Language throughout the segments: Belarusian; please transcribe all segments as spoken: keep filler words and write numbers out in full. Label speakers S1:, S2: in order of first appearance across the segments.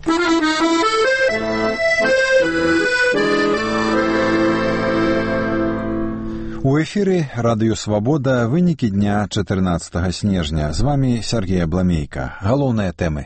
S1: У эфіры радыё «Свабода», вынікі дня чатырнаццатага снежня. З вами Сергей Абламейка. Галоўныя тэмы.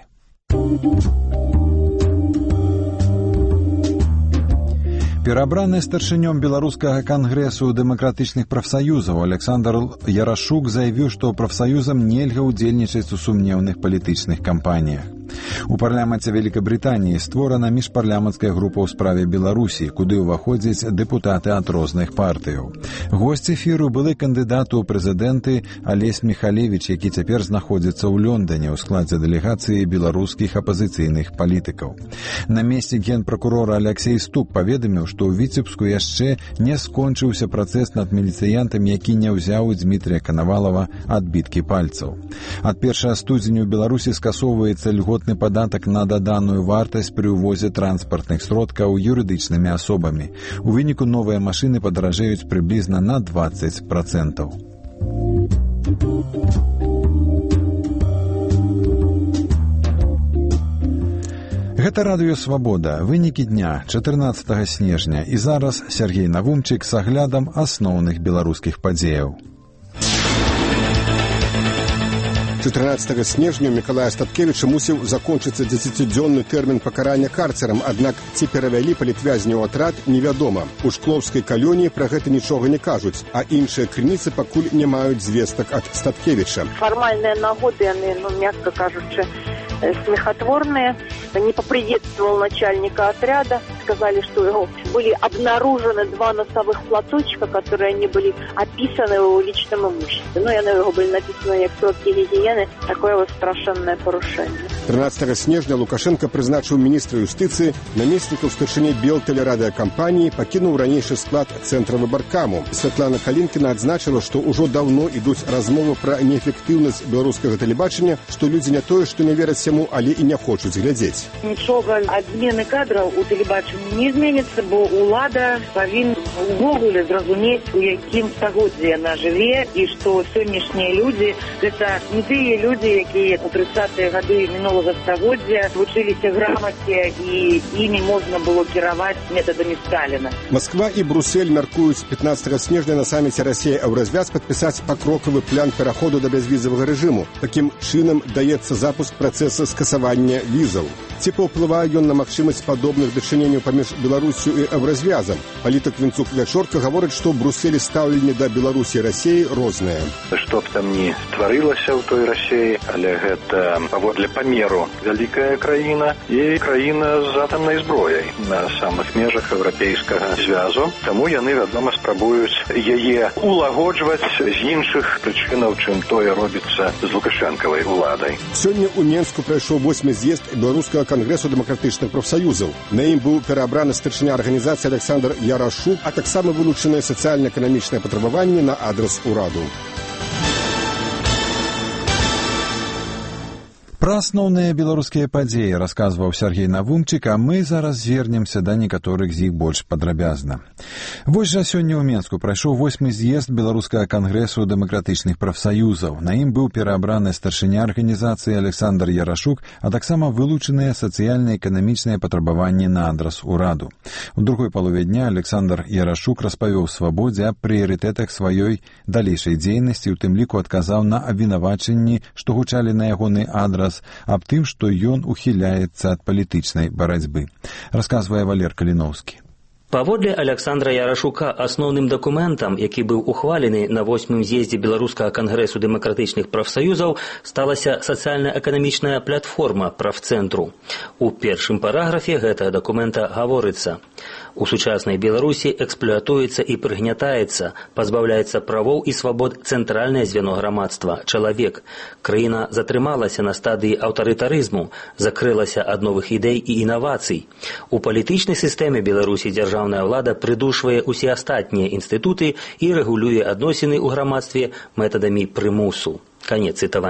S1: Перабраны старшынём беларускага кангрэсу дэмакратычных прафсаюзаў Александр Ярашук заявіў, што прафсаюзам нельга ўдзельнічаць у сумнеўных палітычных кампаніях. У парламенце Великабритании створана міжпарламенцкая група ў справе Беларусі, куды ўваходзяць дэпутаты ад розных партыяў. Госць эфіру былы кандыдат у прэзідэнты Алесь Михалевич, які цяпер знаходзіцца ў Лондоне ў складзе дэлегацыі беларускіх апазіцыйных палітыкаў. Намеснік генпракурора Алексей Стук паведаміў, што ў Віцебску яшчэ не скончыўся працэс над міліцыянтам, які не ўзяў у Дмітрия Канавалова адбіткі пальцаў. Ад першага студзеня ў Беларусі скасоўваецца льготны падатак на даданую вартасць пры ўвозе транспартных сродкаў юрыдычнымі асобамі. У выніку новыя машыны падаражэюць прыблізна на дваццаць працэнтаў. Гэта радыё «Свабода», вынікі дня чатырнаццатага снежня. І зараз Сергей Навумчык з аглядам асноўных беларускіх падзеяў.
S2: чатырнаццатага снежня Мікалая Статкевіча мусіў закончыцца дзесяцідзённы тэрмін пакарання карцерам, аднак ці перавялі палітвязня ў атрад, невядома. У шклоўскай калоніі пра гэта нічога не кажуць, а іншыя крыніцы пакуль не маюць звестак ад Статкевіча.
S3: Фармальныя нагоды, яны, ну, мягка кажучы, смехотворные. Не поприветствовал начальника отряда. Сказали, что у него были обнаружены два носовых платочка, которые они были описаны в личном имуществе. Ну, и на его были написаны как сроки гигиены. Такое вот страшенное порушение.
S2: тринадцатага снежня Лукашенко прызначыў міністра юстыцыі, намеснікаў старшыні Белтэлерадыакампаніі, пакінуў ранейшы склад цэнтра выбаркаму. Святлана Калінкіна адзначыла, што ўжо даўно ідуць размовы пра неэфектыўнасць беларускага тэлебачання, што людзі не тое, што не вераць яму, але і не хочуць глядзець.
S4: Нічога ад змены кадраў у тэлебачанні не зменіцца, бо ўлада павінна увогуле зразумець, у якім стагоддзі яна жыве, і што сённяшнія людзі гэта не тыя людзі, якія у трыццатыя гады мінулага стагоддзя вучыліся грамаце і імі можна было кіраваць метадамі Сталіна.
S2: Масква і Брюссель мяркуюць пятнаццатага снежня на саміце Расія-Еўразвяз падпісаць пакрокавы план пераходу да бязвізавага рэжыму. Такім чынам даецца запуск працэса скасавання візаў. Ці паўплывае ён на магчымасць падобных дачыненняў паміж Беларусю і Еўразвязам? Палітык Вінцук Вячорка гаворыць, што ў Брюсселі стаўленне да Беларусі і Расіі рознае.
S5: Што б там ні тварылася ў той Расіі, але гэта паводле памеру вялікая краіна і краіна з атамнай зброяй на самых межах еўрапейскага звязу. Таму яны, вядома, спрабуюць яе улагоджваць з іншых прычынаў, чым тое робіцца з лукашэнкавай уладай.
S2: Сёння ў Менску прайшоў восьмы з'езд беларускага кангрэсу дэмакратычных прафсаюзаў. На ім быў пераабраны старшыня арганізацыі Александр Ярашук, а таксама вылучаныя сацыяльна-эканамічныя патрабаванні на адрас ураду.
S1: Пра асноўныя беларускія падзеі расказваў Сергей Навумчык, а мы зараз звернемся да некаторых з іх больш падрабязна. Вось жа сёння ў Менску прайшоў восьмы з'езд беларускага кангрэсу дэмакратычных прафсаюзаў. На ім быў пераабраны старшыня арганізацыі Александр Ярашук, а таксама вылучаныя сацыяльна-эканамічныя патрабаванні на адрас ураду. У другой палове дня Александр Ярашук распавёў Свабодзе аб прыярытэтах сваёй далейшай дзейнасці, у тым ліку адказаў на абвінавачанні, што гучалі на ягоны адрас, аб тым, што ён ухіляецца ад палітычнай барацьбы. Расказвае Валер Каліноўскі.
S6: Паводле Александра Ярашука, асноўным дакументам, які быў ухвалены на восьмым з'ездзе Беларускага кангрэсу дэмакратычных прафсаюзаў, сталася сацыяльна-эканамічная платформа прафцэнтру. У першым параграфе гэтага дакумента гаворыцца: у сучаснай Беларусі эксплуатуецца і прыгнятаецца, пазбаўляецца правоў і свабод цэнтральнае звено грамадства, чалавек. Краіна затрымалася на стадыі аўтарытарызму, закрылася ад новых ідэй і інавацый. У палітычнай сістэме Беларусі дзяржаўная ўлада прыдушвае ўсе астатнія інстытуты і рэгулюе адносіны ў грамадстве метадамі прымусу. Канец цытавання.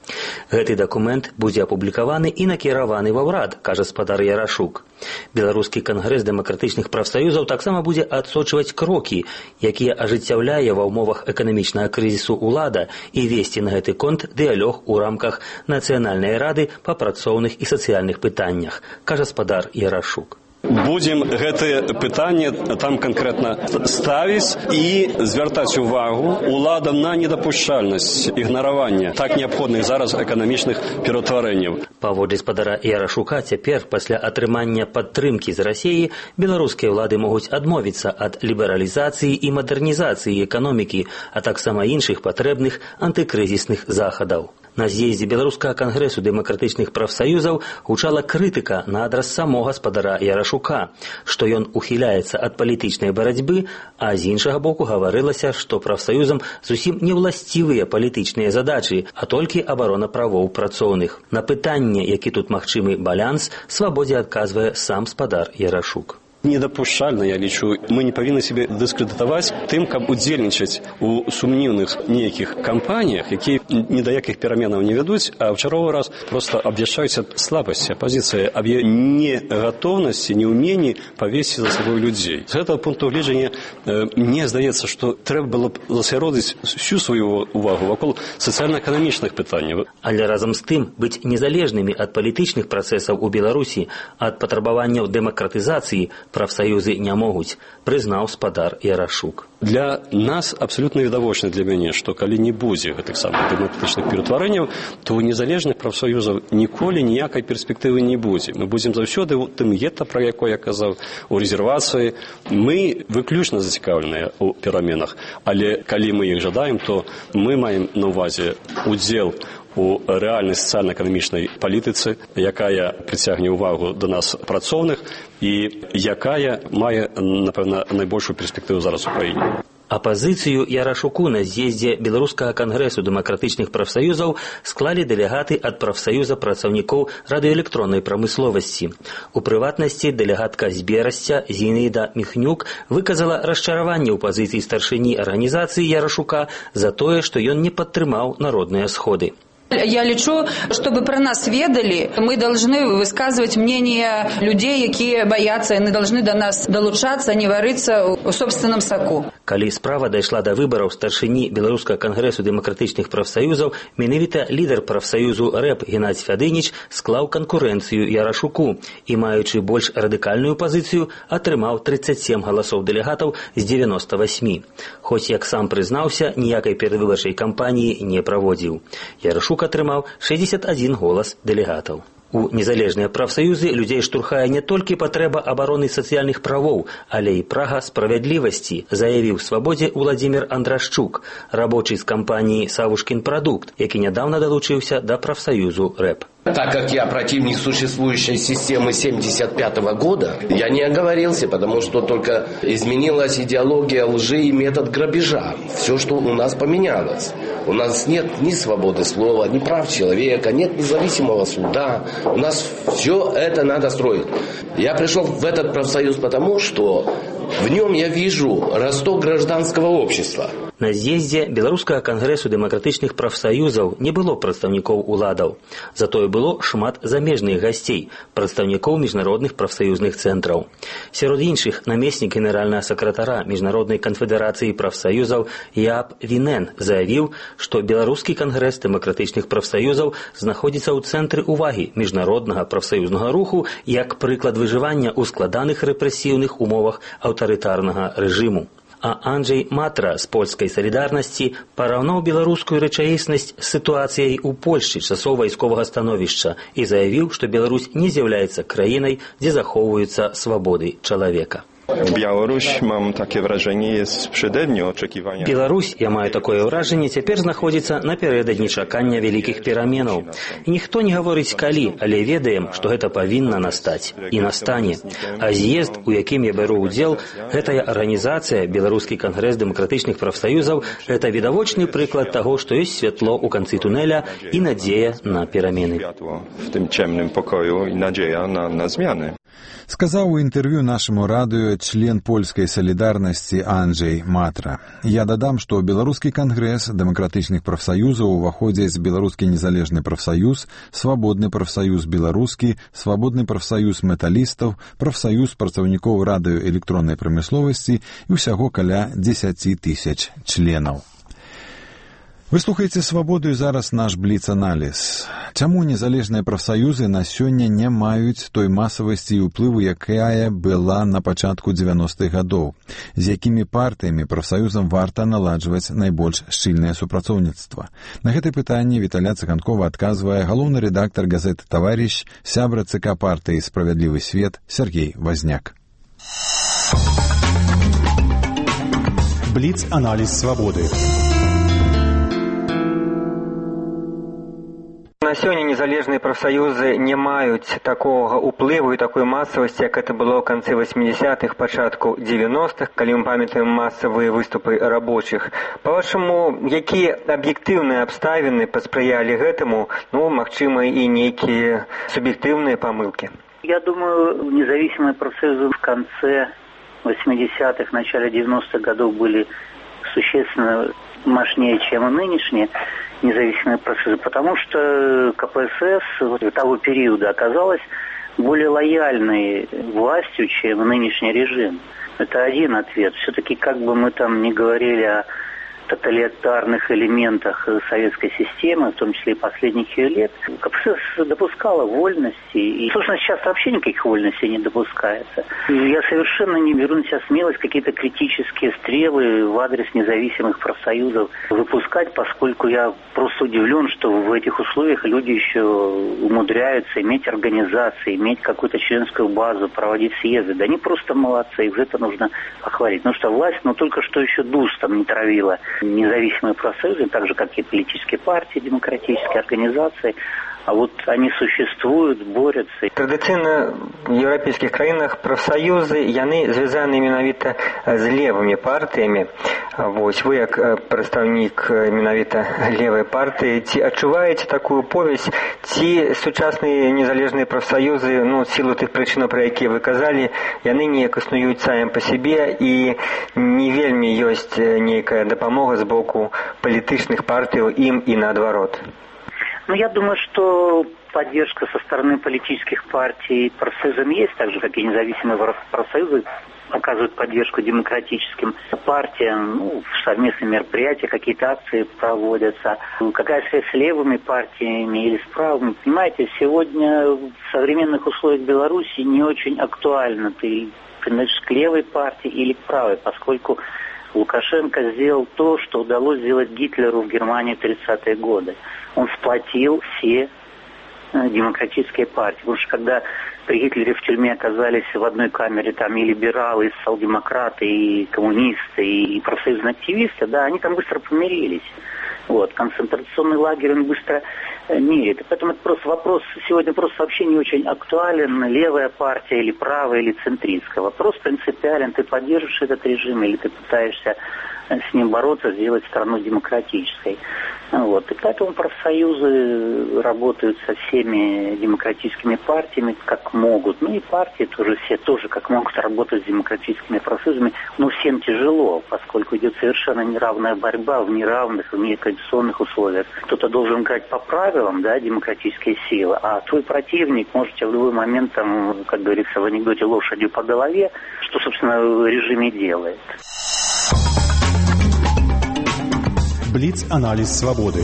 S6: Гэты дакумент будзе апублікаваны і накіраваны ва ўрад, кажа спадар Ярашук. Беларускі кангрэс дэмакратычных прафсаюзаў таксама будзе адсочваць крокі, якія ажыццяўляе ва ўмовах эканамічнага крызісу ўлада і весці на гэты конт дыялог у рамках Нацыянальнай рады па працоўных і сацыяльных пытаннях, кажа спадар Ярашук.
S7: Будем гэтае пытанне там канкрэтна ставіць і звяртаць увагу уладам на недапушчальнасць ігнаравання так неабходных зараз эканамічных пераўтварэнняў.
S6: Паводле спадара Ярашука, цяпер, пасля атрымання падтрымкі з Расіі, беларускія ўлады могуць адмовіцца ад лібералізацыі і мадэрнізацыі эканомікі, а таксама іншых патрэбных антыкрызісных захадаў. На з'ездзе Беларускага кангрэсу дэмакратычных прафсаюзаў гучала крытыка на адрас самога спадара Ярашука, што ён ухіляецца ад палітычнай барацьбы, а з іншага боку гаварылася, што прафсаюзам зусім не ўласцівыя палітычныя задачы, а толькі абарона правоў працоўных. На пытанне, які тут магчымы баланс, свабодзе адказвае сам спадар Ярашук.
S7: Недапушчальна, я лічу, мы не павінны себе дыскрэдытаваць тым, каб удзельнічаць у сумнівных нейкіх кампаніях, якія ні да якіх пераменаў не вядуць, а ў чарговы раз проста абвяшчаюць ад слабасці апазіцыі, аб яе негатоўнасці, неўменні павесці за сабой людзей. З гэтага пункту гледжання э, мне здаецца, што трэба было б засяродзіць всю сваю увагу вакол сацыяльна-эканамічных пытанняў.
S6: Але разам з тым быць незалежнымі ад палітычных працэсаў у Беларусі, ад патрабаванняў дэмакратызацыі прафсаюзы не могуць, прызнаў спадар Ярашук.
S7: Для нас абсалютна відавочна для мяне, што калі не будзе гэтых самых дэмакратычных пераўтварэнняў, то ў незалежных прафсаюзаў ніколі ніякай перспектывы не будзе. Мы будзем заўсёды ў тым гета, пра якое я казаў, у рэзервацыі. Мы выключна зацікаўленыя ў пераменах, але калі мы іх жадаем, то мы маем на ўвазе удзел у рэальнай сацыяльна-эканамічнай палітыцы, якая прыцягне ўвагу да нас працоўных і якая мае, напэўна, найбольшую перспектыву зараз у краіне.
S6: Апазіцыю Ярашуку на з'ездзе Беларускага кангрэсу дэмакратычных прафсаюзаў склалі дэлегаты ад прафсаюза працаўнікоў радыёэлектроннай прамысловасці. У прыватнасці дэлегатка з Берасця Зінаіда Міхнюк выказала расчараванне ў пазіцыі старшыні арганізацыі Ярашука за тое, што ён не падтрымаў народныя сходы.
S8: Я лічу, чтобы про нас ведали, мы должны высказывать мнение людей, якія боятся, они должны до нас долучаться, не варыцца у собственном соку.
S6: Калі справа дайшла да выбараў старшыні Беларускага кангрэсу дэмакратычных прафсаюзаў, менавіта лідар прафсаюзу рэп Геннадзь Фядыніч склаў канкурэнцыю Ярашуку і, маючы больш радыкальную пазіцыю, атрымаў тридцать семь галасоў дэлегатаў з девяноста восьми. Хоць, як сам прызнаўся, ніякай перадвыбарчай кампаніі не праводзіў. Ярашук атрымаў шестьдесят один голас дэлегатаў. У незалежныя прафсаюзы людзей штурхае не толькі патрэба абароны сацыяльных правоў, але і прага справядлівасці, заявіў свабодзе Владзімір Андрашчук, рабочы з кампаніі «Савушкін прадукт», які нядаўна далучыўся да прафсаюзу рэп.
S9: Так как я противник существующей системы семьдесят пятого года, я не оговорился, потому что только изменилась идеология лжи и метод грабежа. Все, что у нас поменялось. У нас нет ни свободы слова, ни прав человека, нет независимого суда. У нас все это надо строить. Я пришел в этот профсоюз потому, что в нем я вижу росток гражданского общества.
S6: На з'ездзе Беларускага кангрэсу дэмакратычных прафсаюзаў не было прадстаўнікоў уладаў. Затое было шмат замежных гасцей, прадстаўнікоў міжнародных прафсаюзных цэнтраў. Сярод іншых намеснік генеральнага сакратара Міжнароднай канфедэрацыі прафсаюзаў Яап Вінен заявіў, што беларускі кангрэс дэмакратычных прафсаюзаў знаходзіцца ў цэнтры ўвагі міжнароднага прафсаюзнага руху як прыклад выжывання ў складаных рэпрэсіўных умовах аўтарытарнага рэжыму. А Анджей Матра з польскай салідарнасці параўнаў беларускую рэчаіснасць з сітуацыяй у Польшчы часоў вайсковага становішча і заявіў, што Беларусь не з'яўляецца краінай, дзе захоўваюцца свабоды чалавека.
S10: Białoruś, mam takie wrażenie, jest w przededniu oczekiwania.
S6: Беларусь, я маю такое ўражанне, цяпер знаходзіцца напярэдадні чакання вялікіх пераменаў. І ніхто не гаворыць калі, але ведаем, што гэта павінна настаць і настане. А з'езд, у якім я бяру ўдзел, гэтая арганізацыя, Беларускі кангрэс дэмакратычных прафсаюзаў, гэта відавочны прыклад таго, што ёсць святло ў канцы тунэля і надзея на перамены.
S10: В tym ciemnym pokoju i nadzieja na, na zmiany.
S1: Сказаў у інтэрв'ю нашаму радыё каментуе член польскай салідарнасці Анджэй Матра. Я дадам, што Беларускі кангрэс дэмакратычных прафсаюзаў уваходзяць Беларускі незалежны прафсаюз, Свабодны прафсаюз беларускі, Свабодны прафсаюз металістаў, прафсаюз працаўнікоў радыёэлектроннай прамысловасці і ўсяго каля дзесяць тысяч членаў. Вы слухаеце «Свабоду» і зараз наш бліц-аналіз. Чаму незалежныя прафсаюзы на сёння не маюць той масавасці і ўплыву, якая была на пачатку дзевяностых гадоў? З якімі партыямі прафсаюзам варта наладжваць найбольш шчыльнае супрацоўніцтва? На гэтае пытанне Віталя Цыганкова адказвае галоўны рэдактар газеты «Таварыш», сябра ЦК партыі «Справядлівы свет» Сергей Вазняк.
S11: Бліц-аналіз «Свабоды».
S12: На сёння незалежныя прафсаюзы не маюць такога ўплыву і такой масавасці, як это было ў канцы восьмідзесятых, пачатку дзевяностых, калі мы памятаем масавыя выступы рабочых. Па-вашаму, якія аб'ектыўныя абставіны паспрыялі гэтаму, ну, магчыма, і нейкія суб'ектыўныя памылкі?
S13: Я думаю, независимые профсоюзы в конце восьмидесятых, начале девяностых годов были существенно мощнее, чем и нынешние независимые профсоюзы, потому что ка пэ эс эс вот того периода оказалась более лояльной властью, чем нынешний режим. Это один ответ. Все-таки, как бы мы там ни говорили о тоталитарных элементах советской системы, в том числе и последних ее лет, ка пэ эс эс допускала вольности, и, собственно, сейчас вообще никаких вольностей не допускается. И я совершенно не беру на себя смелость какие-то критические стрелы в адрес независимых профсоюзов выпускать, поскольку я просто удивлен, что в этих условиях люди еще умудряются иметь организации, иметь какую-то членскую базу, проводить съезды. Да они просто молодцы, их за это нужно похвалить. Ну что, власть, ну только что еще душ там не травила независимые профсоюзы, так же, как и политические партии, демократические организации. А вот они существуют, борются.
S12: Традыцыйна в еўрапейскіх краінах прафсаюзы, яны звязаны менавіта з левымі партыямі. Вось, вы як прадстаўнік менавіта левай партыі, ці адчуваеце такую повязь, ці сучасныя незалежныя прафсаюзы, ну, сілу тых прычынаў, пра якія вы казалі, яны неяк існуюць самі па сябе, і не вельмі ёсць нейкая дапамога з боку палітычных партыяў ім і наадварот?
S13: Ну, я думаю, что поддержка со стороны политических партий профсоюзам есть, так же, как и независимые профсоюзы оказывают поддержку демократическим партиям, ну, совместные мероприятия, какие-то акции проводятся. Какая связь с левыми партиями или с правыми? Понимаете, сегодня в современных условиях Беларуси не очень актуально, ты принадлежишь к левой партии или к правой, поскольку Лукашенко сделал то, что удалось сделать Гитлеру в Германии в тридцатые годы. Он сплотил все демократические партии. Потому что когда при Гитлере в тюрьме оказались в одной камере там и либералы, и социал-демократы, и коммунисты, и профсоюзные активисты, да, они там быстро помирились. Вот, концентрационный лагерь он быстро меряет. И поэтому это просто вопрос сегодня просто вообще не очень актуален, левая партия или правая, или центристская. Вопрос принципиален, ты поддерживаешь этот режим или ты пытаешься с ним бороться, сделать страну демократической. Вот. И поэтому профсоюзы работают со всеми демократическими партиями как могут. Ну и партии тоже все тоже как могут работать с демократическими профсоюзами. Но всем тяжело, поскольку идет совершенно неравная борьба в неравных, в некондиционных условиях. Кто-то должен играть по правилам, да, демократические силы, а твой противник может тебя в любой момент, там, как говорится в анекдоте, лошадью по голове, что, собственно, режим и делает.
S11: Бліц-аналіз «Свабоды».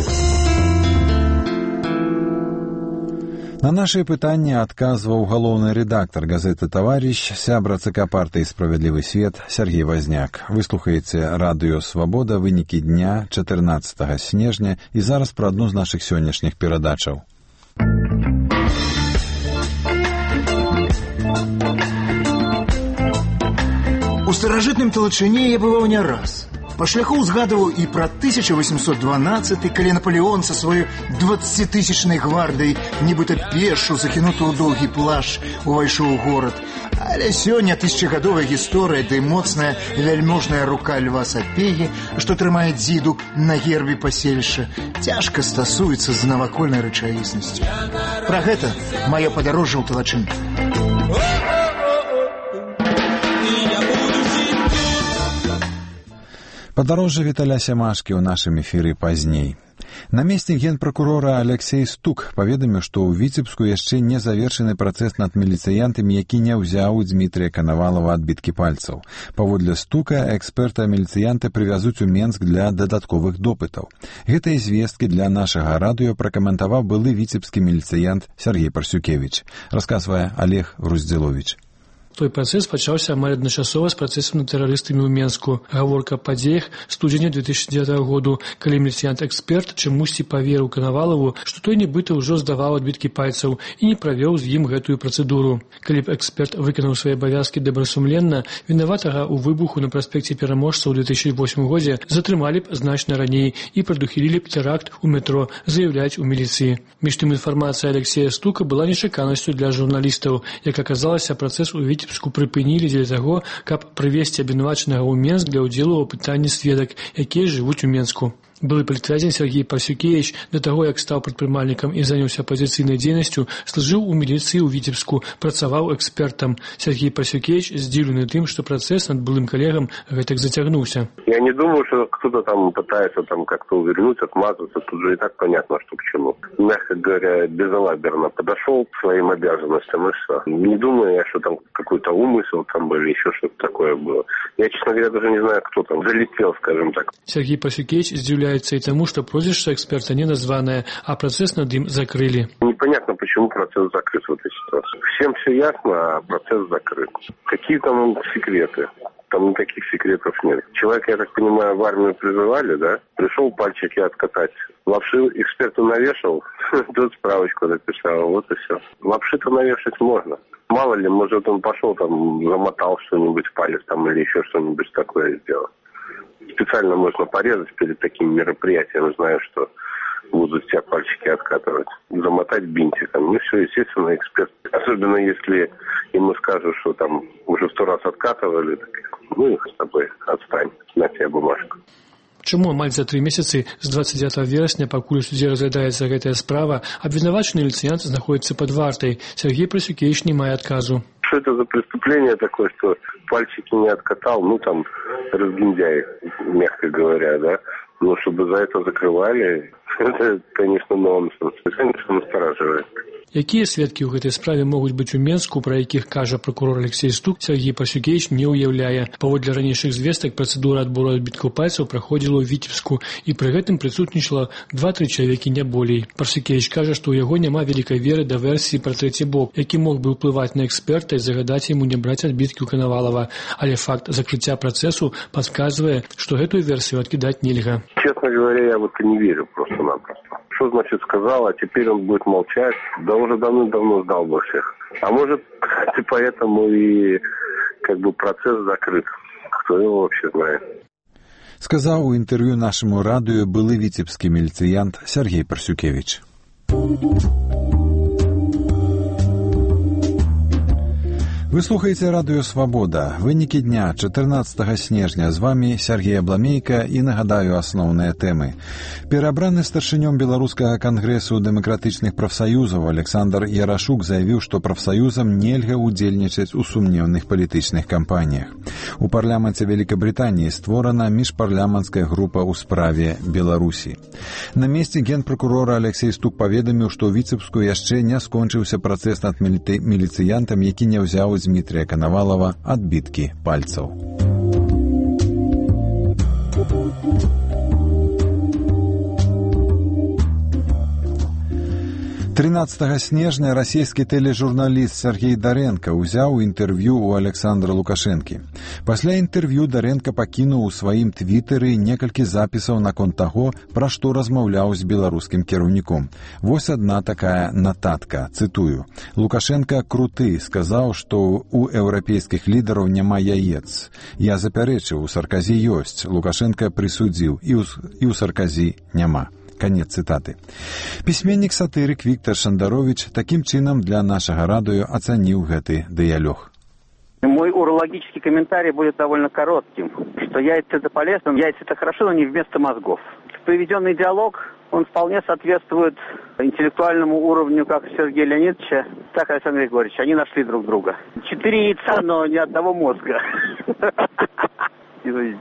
S1: На наши пытанні адказваў галоўны рэдактар газеты «Таварыш», сябра ЦК партыі «Справядлівы свет» Сергей Вазняк. Выслухаеце радыё «Свабода», вынікі дня чатырнаццатага снежня і зараз пра адну з нашых сённяшніх перадачаў.
S14: У старажытным Талачыне я бываў не раз. Па шляху узгадываў і пра тысяча восемьсот дванадцаты, калі Наполеон са сваёй дваццацітысячнай гвардай, нібыта пешшу, закінуты ў доўгі плашч, увайшоў у горад. Але сёння тысячагадовая гісторыя, ды моцная вяльможная рука Льва Сапегі, што трымае дзіду на гербе пасельшча, цяжка стасуецца з навакольнай рэчаіснасцю. Пра гэта маё падарожжа ў Талачын.
S1: Падарожжа Віталя Сямашкі ў нашым эфіры пазней. Намеснік генпракурора Алексей Стук паведаміў, што ў Віцебску яшчэ не завершаны працэс над міліцыянтамі, які не ўзяў у Дмітрия Канавалова адбіткі пальцаў. Паводле Стука, эксперта-міліцыянты прывязуць у Менск для дадатковых допытаў. Гэтыя звесткі для нашага радыё пракаментаваў былы віцебскі міліцыянт Сергей Парсюкевич. Расказвае Олег Груздзіловіч.
S11: Той працэс пачаўся амаль адначасова з працэсам над тэрарыстамі ў Менску. Гаворка аб падзеях студзеня две тысячи дзевятого году, калі міліцыянт-эксперт чамусьці паверыў Канавалову, што той нібыта ўжо здаваў адбіткі пальцаў і не правёў з ім гэтую працэдуру. Калі б эксперт выканаў свае абавязкі добрасумленна, вінаватага ў выбуху на праспекце Пераможца ў две тысячи восьмым годзе затрымалі б значна раней і прадухілілі б тэракт у метро, заяўляць у міліцыі. Між тым, інфармацыя Алексея Стука была нечаканасцю для журналістаў. Як аказалася, працэс у Віцебску прыпынілі дзеля таго, каб прывесці абвінавачанага ў Менск для ўдзелу ў апытанні сведак, якія жывуць у Менску. Былы палітвязень Сергей Парсюкевич до того, як стаў прадпрымальнікам і заняўся апазіцыйнай дзейнасцю, служыў у міліцыі ў Віцебску, працаваў экспертам. Сергей Парсюкевич здзіўлены тым, што працэс над былым калегам гэтак зацягнуўся.
S15: Я не думаю, что кто-то там пытается там как-то увернуть, отмазаться. Тут же и так понятно, что к чему. Мягко говоря, безалаберно подошел к своим обязанностям и все. Не думаю я, что там какой-то умысел там или еще что-то такое было. Я, честно говоря, даже не знаю, кто там залетел, скажем так.
S11: Сергей Парсюкевич здзіўляецца и тому, что прозвище эксперта не названное, а процесс над им закрыли.
S15: Непонятно, почему процесс закрыт в этой ситуации. Всем все ясно, а процесс закрыт. Какие там секреты? Там никаких секретов нет. Человека, я так понимаю, в армию призывали, да? Пришел пальчики откатать. Лапши эксперту навешал, тут справочку написал, вот и все. Лапши-то навешать можно. Мало ли, может, он пошел там, замотал что-нибудь в палец там или еще что-нибудь такое сделал. Специально можно порезать перед таким мероприятием, зная, что будут тебя пальчики откатывать, замотать бинтиком. Ну все, естественно, эксперт. Особенно если ему скажут, что там уже сто раз откатывали, так, ну их с тобой отстань, на тебе бумажку.
S11: Чому амаль за три месяцы з двадцать девятого верасня, пакуль у судзе разглядаецца гэтая справа, абвінавачаны міліцыянт знаходіцца пад вартай? Сергей Парсюкевич не мае адказу.
S15: Что это за преступление такое, что пальчики не откатал, ну там разгильдяй, мягко говоря, да? Ну, чтобы за это закрывали, это, конечно, нонсенс. Это, конечно, настораживает.
S11: Якія сведкі ў гэтай справе могуць быць у Менску, пра якіх кажа прокурор Алексей Стук, Сергей Парсюкевич не ўяўляе. Паводле ранейшых звестак, працэдура адбору адбіткаў пальцаў праходзіла ў Віцебску, і пры гэтым прысутнічала два-тры чалавекі, не болей. Парсюкевич кажа, што ў яго няма вялікай веры да версіі пра трэці бок, які мог бы ўплываць на эксперта і загадаць яму не браць адбіткі ў Канавалова. Але факт закрыцця працэсу падказвае, што гэтую версію адкідаць нельга.
S15: Честно говоря, я вот и не верю просто-напросто. Что значит сказал, а теперь он будет молчать? Да уже давно-давно сдал бы всех. А может, и поэтому и как бы процесс закрыт. Кто его вообще знает?
S1: Сказал у интервью нашему радио былый витебский милициянт Сергей Парсюкевич. Вы слухаеце радыё «Свабода». Вынікі дня чатырнаццатага снежня. З вами Сергей Абламейка і нагадаю асноўныя тэмы. Перабраны старшынём Беларускага кангрэсу дэмакратычных прафсаюзаў Александр Ярашук заявіў, што прафсаюзам нельга ўдзельнічаць у сумнеўных палітычных кампаніях. У парламенце Великабрытаніі створана міжпарламенцкая група ў справе Беларусі. Намеснік генпракурора Алексей Стук паведаміў, што ў Віцебску яшчэ не скончыўся працэс над міліцыянтам, які не ўзяў Дмитрия Коновалова отбитки пальцев. тринадцатого снежня расійскі тэлежурналіст Сергей Даренко ўзяў інтэрв'ю ў Александра Лукашэнкі. Пасля інтэрв'ю Даренко пакінуў у сваім твітары некалькі запісаў наконт таго, пра што размаўляў з беларускім кіраўніком. Вось адна такая нататка, цытую. Лукашенко круты, сказаў, што у еўрапейскіх лідараў няма яец. Я запярэчыў, у Сарказі ёсць, Лукашенко прысудзіў, і ў, і ў Сарказі няма. Конец цитаты. Письменник-сатырик Виктор Шандарович таким чином для нашего радио оценил гэты диалог.
S16: Мой урологический комментарий будет довольно коротким, что яйца это полезно, яйца это хорошо, но не вместо мозгов. Приведенный диалог, он вполне соответствует интеллектуальному уровню как Сергея Леонидовича, так и Александра Григорьевича. Они нашли друг друга. Четыре яйца, но ни одного мозга. Извините.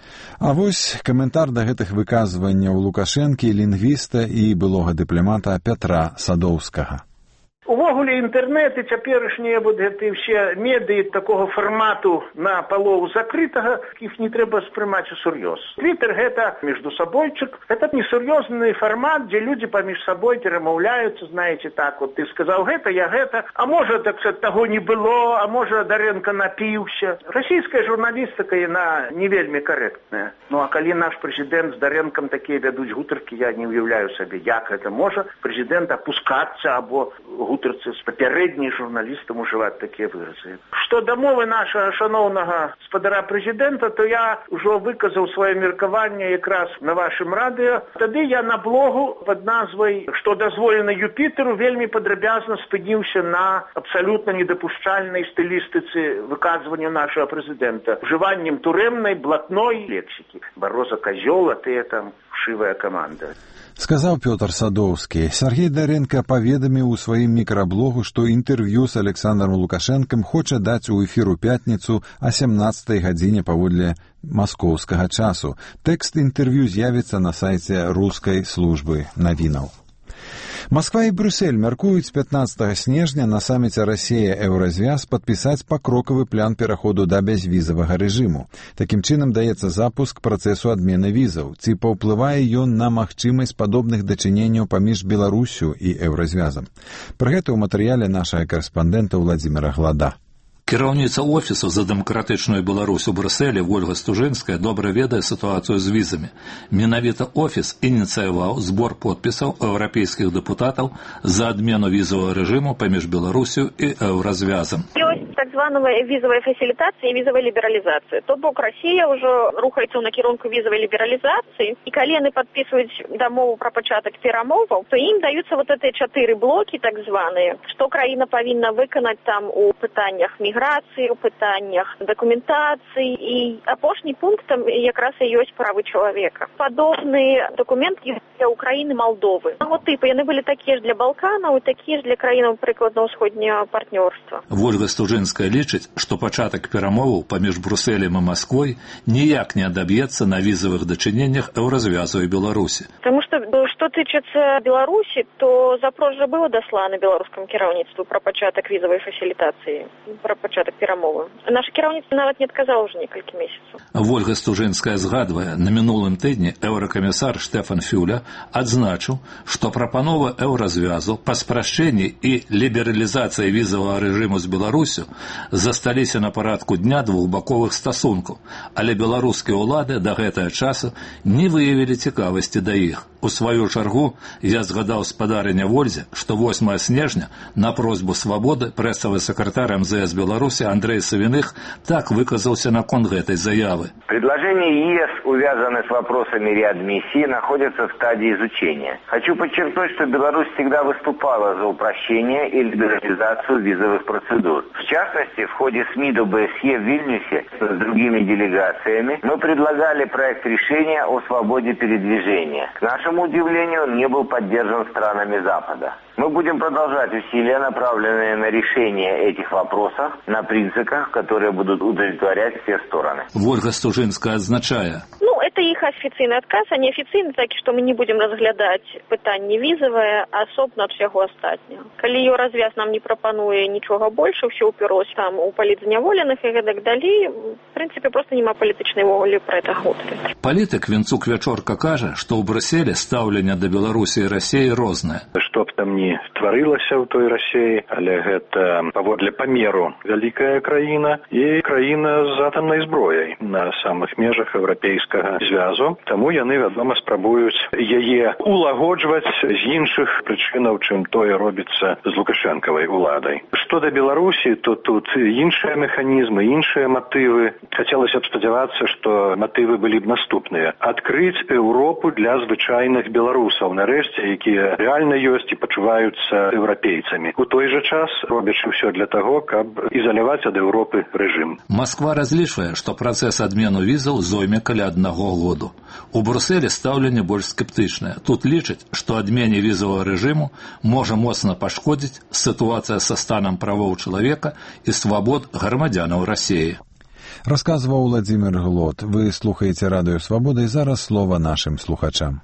S1: А вось каментар да гэтых выказванняў Лукашэнкі, лінгвіста і былога дыпламата Пятра Садоўскага.
S17: Увогуле інтэрнэт і цяперашнія вот гэты ўсе медыі такога фармату на палову закрытага, іх не трэба спрымаць усур'ёз. Твиттер гэта междусобойчык, гэта несур'ёзны фармат, дзе людзі паміж сабой перамаўляюцца, знаеце, так, вот ты сказаў гэта, я гэта, а можа, так сказать, таго не было, а можа, Дарэнка напіўся. Расійская журналістыка, яна не вельмі карэктная. Ну, а калі наш прэзідэнт з Дарэнкам такія вядуць гутаркі, я не ўяўляю сабе, як гэта можа прэзідэнт апускацца або гутарцы з папярэднім журналістам ужываць такія выразы. Што да мовы нашага шаноўнага спадара прэзідэнта, то я ўжо выказаў сваё меркаванне якраз на вашым радыё. Тады я на блогу пад назвай «Што дазволена Юпітэру» вельмі падрабязна спыніўся на абсалютна недапушчальнай стылістыцы выказвання нашага прэзідэнта, ужываннем турэмнай, блатной лексікі. Бароза казёл, а тыя там вшывая каманда.
S1: Сказаў Пётр Садоўскі. Сергей Дарэнка паведаміў у сваім мікраблогу, што інтэрв'ю з Александром Лукашэнкам хоча даць у эфір у пятніцу о сямнаццатай гадзіне паводле маскоўскага часу. Тэкст інтэрв'ю з'явіцца на сайце рускай службы навінаў. Москва і Брюссель мяркуюць пятнаццатага снежня на саміце Расія-Еўразвяз падпісаць пакрокавы план пераходу да бязвізавага рэжыму. Такім чынам даецца запуск працэсу адмены візаў. Ці паўплывае ён на магчымасць падобных дачыненняў паміж Беларусю і Еўразвязам? Пра гэта ў матэрыяле нашага карэспандэнта Владзіміра Глада.
S18: Кіраўніца офісу за дэмакратычную Беларусь у Брюсселі Вольга Стужынская добра ведае сітуацыю з візамі. Менавіта офіс ініцыяваў збор подпісаў еўрапейскіх дэпутатаў за адмену візавага рэжыму паміж Беларусю і Еўразвязам.
S19: Ёсць так званая візавая фасілітацыя і візавая лібералізацыя. То бок Расія ўжо рухаецца ў накірунку візавай лібералізацыі, і калі яны падпісваюць дамову пра пачатак перамоваў, то ім даюцца вот гэтыя чатыры блокі так званыя, што краіна павінна выканаць там у пытаннях міграцыі, у пытаннях дакументацыі, і апошні пункт там якраз і ёсць правы чалавека. Падобны дакумент ёсць для Украіны, Малдовы. Ну, типу, яны былі такія ж для Балканаў і такія ж для краінаў прыкладна-ўсходняга партнёрства.
S18: Вольга Стужынская лічыць, што пачатак перамоваў паміж Брюсселем і Масквой ніяк не адаб'ецца на візавых дачыненнях Еўразвязу і Беларусі.
S19: Таму што, што тычыцца Беларусі, то запрос жа было даслана беларускаму кіраўніцтву пра пачатак візавай фасілітацыі, пра пачатак перамовы. Наша кіраўніцтва нават не адказала ўжо некалькі месяцаў.
S18: Вольга Стужынская згадвае, на мінулым тыдні еўракамісар Штэфан Фюля адзначыў, што прапанова Еўразвязу па спрашчэнні і лібералізацыі візавага рэжыму з Беларусю засталіся на парадку дня двухбаковых стасункаў, але беларускія ўлады да гэтага часу не выявілі цікавасці да іх. У сваю чаргу я згадаў спадарыня Вользе, што восьмага снежня на просьбу свабоды прэсавы сакратар эм зэ эс Беларуси Андрей Савиных так выказался наконт этой заявы.
S20: Предложения ЕС, увязанные с вопросами реадмиссии, находятся в стадии изучения. Хочу подчеркнуть, что Беларусь всегда выступала за упрощение и либерализацию визовых процедур. В частности, в ходе СМИ о бэ эс е в Вильнюсе с другими делегациями мы предлагали проект решения о свободе передвижения. К нашему удивлению, он не был поддержан странами Запада. Мы будем продолжать усилия, направленные на решение этих вопросов, на принципах, которые будут удовлетворять все стороны.
S18: Вольга Стужынская отзначае.
S19: Ну, это их официальный отказ, а не официальный, так что мы не будем разглядать питание визовое, особенно от всего остального. Коли ее развяз нам не пропонує ничего больше, все уперлось там у политзняволенных и так далее, в принципе, просто нема політичної волі про это говорити.
S18: Політик Вінцук Вячорка каже, що у Брюсселі ставлення до Білорусі і Росії розне.
S5: Што б там ні тварылася ў той Расіі, але гэта паводле памеру вялікая краіна і краіна з атамнай зброяй на самых межах еўрапейскага звязу. Таму яны, вядома, спрабуюць яе улагоджваць з іншых прычынаў, чым тое робіцца з лукашэнкавай уладай. Што да Беларусі, то тут іншыя механізмы, іншыя матывы. Хацелася б спадзявацца, што матывы былі б наступныя. Адкрыць Еўропу для звычайных беларусаў, нарэшце, якія рэальна ёсць і пачуваюцца еўрапейцамі. У той жа час робячы ўсё для таго, каб ізаляваць ад Еўропы рэжым.
S18: Масква разлічвае, што працэс адмену візаў зойме каля аднаго году. У Брюсселі стаўленне больш скептычнае. Тут лічаць, што адмене візавага рэжыму можа моцна пашкодзіць сітуацыя са станам правоў чалавека і свабод грамадзянаў Расіі.
S1: Рассказывал Владимир Глот. Вы слухаете Радио Свобода, и зараз слово нашим слухачам.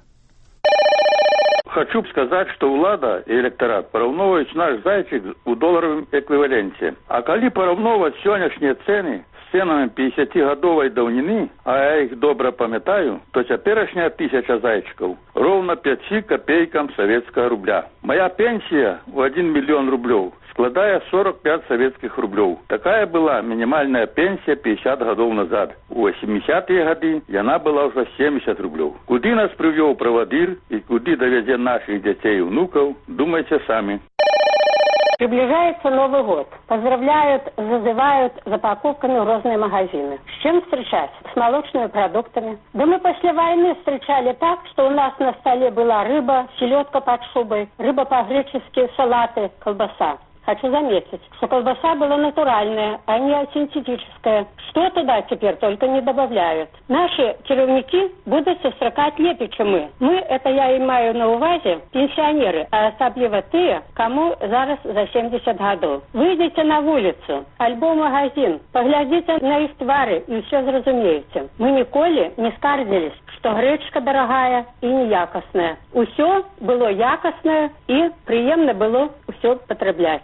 S21: Хочу сказать, что ўлада и электорат параўноўваюць наш зайчик у доларовым эквиваленте. А калі параўноўваць сённяшнія цены з ценамі пятидесятигадовай даўніны, а я их добра памятаю, то цяперашняя тысяча зайчиков ровно пяти копейкам советского рубля. Моя пенсия в один миллион рублев складае сорок пять советских рублёў. Такая была минимальная пенсия пятьдесят годов назад. У восьмидесятые годы яна была уже семьдесят рублёў. Куды нас привёў правадыр и куды доведзе наших детей и внуков, думайте сами.
S22: Приближается Новый год. Поздравляют, зазывают за покупками в разные магазины. С чем встречать? С молочными продуктами. Да мы после войны встречали так, что у нас на столе была рыба, селедка под шубой, рыба по-гречески, салаты, колбаса. Хочу заметить, что колбаса была натуральная, а не синтетическая. Что туда теперь только не добавляют. Наши керівники будут сустракать лепей, чем мы. Мы, это я имею на увазе, пенсионеры, а особливо те, кому зараз за семьдесят годов. Выйдите на улицу, альбо магазин, поглядите на их твары и все зразумеете. Мы николи не скардились, что гречка дорогая и неякостная. Усё было якостное и приемно было усё потреблять.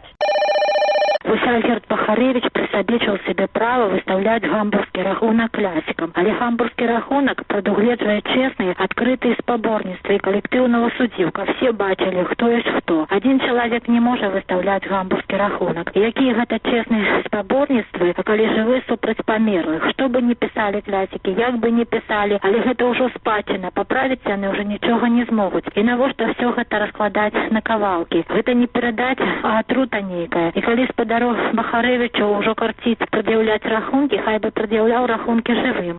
S23: Альгерд Бахаревич присобечил себе право выставлять гамбургский рахунок классикам. Але гамбургский рахунок прадугледжвае честные, открытые спаборництва и коллективного суддзіў, каб все бачили, кто есть кто. Один человек не может выставлять гамбургский рахунок. И какие это честные спаборництвы, калі жывы супраць памерлых. Что бы ни писали классики, як бы ни писали, але гэта ўжо спадчына, поправить яны уже ничего не смогут. И навошта все это раскладать на кавалки? Это не передать, а отрута нейкая. И калі спадару Бахаревичу уже картить предъявлять рахунки, хай бы предъявлял рахунки живым.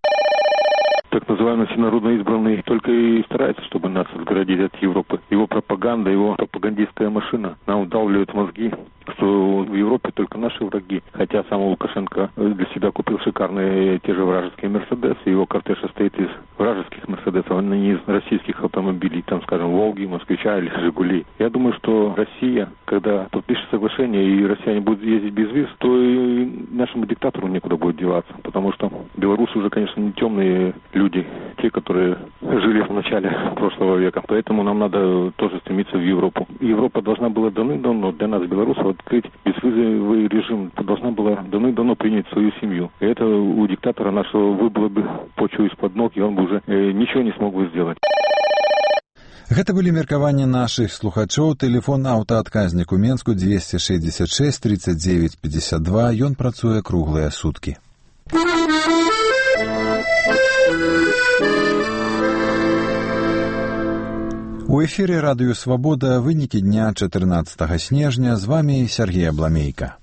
S24: Так называемый всенародно избранный только и старается, чтобы нас отгородить от Европы. Его пропаганда, его пропагандистская машина нам вдалбливает мозги, что в Европе только наши враги. Хотя сам Лукашенко для себя купил шикарные те же вражеские Мерседесы. Его кортеж состоит из вражеских Мерседесов, а не из российских автомобилей, там, скажем, Волги, Москвича или Жигули. Я думаю, что Россия, когда подпишет соглашение и россияне будут ездить без виз, то и нашему диктатору некуда будет деваться. Потому что белорусы уже, конечно, не темные люди, те, которые жили в начале прошлого века. Поэтому нам надо тоже стремиться в Европу. Европа должна была давным-давно для нас, белорусов, открыть безвизовый режим. Должна была давным-давно принять свою семью. И это у диктатора нашего выбыло бы почву из-под ног, и он бы уже э, ничего не смог бы сделать.
S1: Гэта былі меркаванні нашых слухачоў. Тэлефон аўтаадказнік у Менску двести шестьдесят шесть тридцать девять пятьдесят два. Ён працуе круглыя суткі. У эфире Радио Свобода вынікі дня чатырнаццатага снежня. З вами Сергей Абламейка.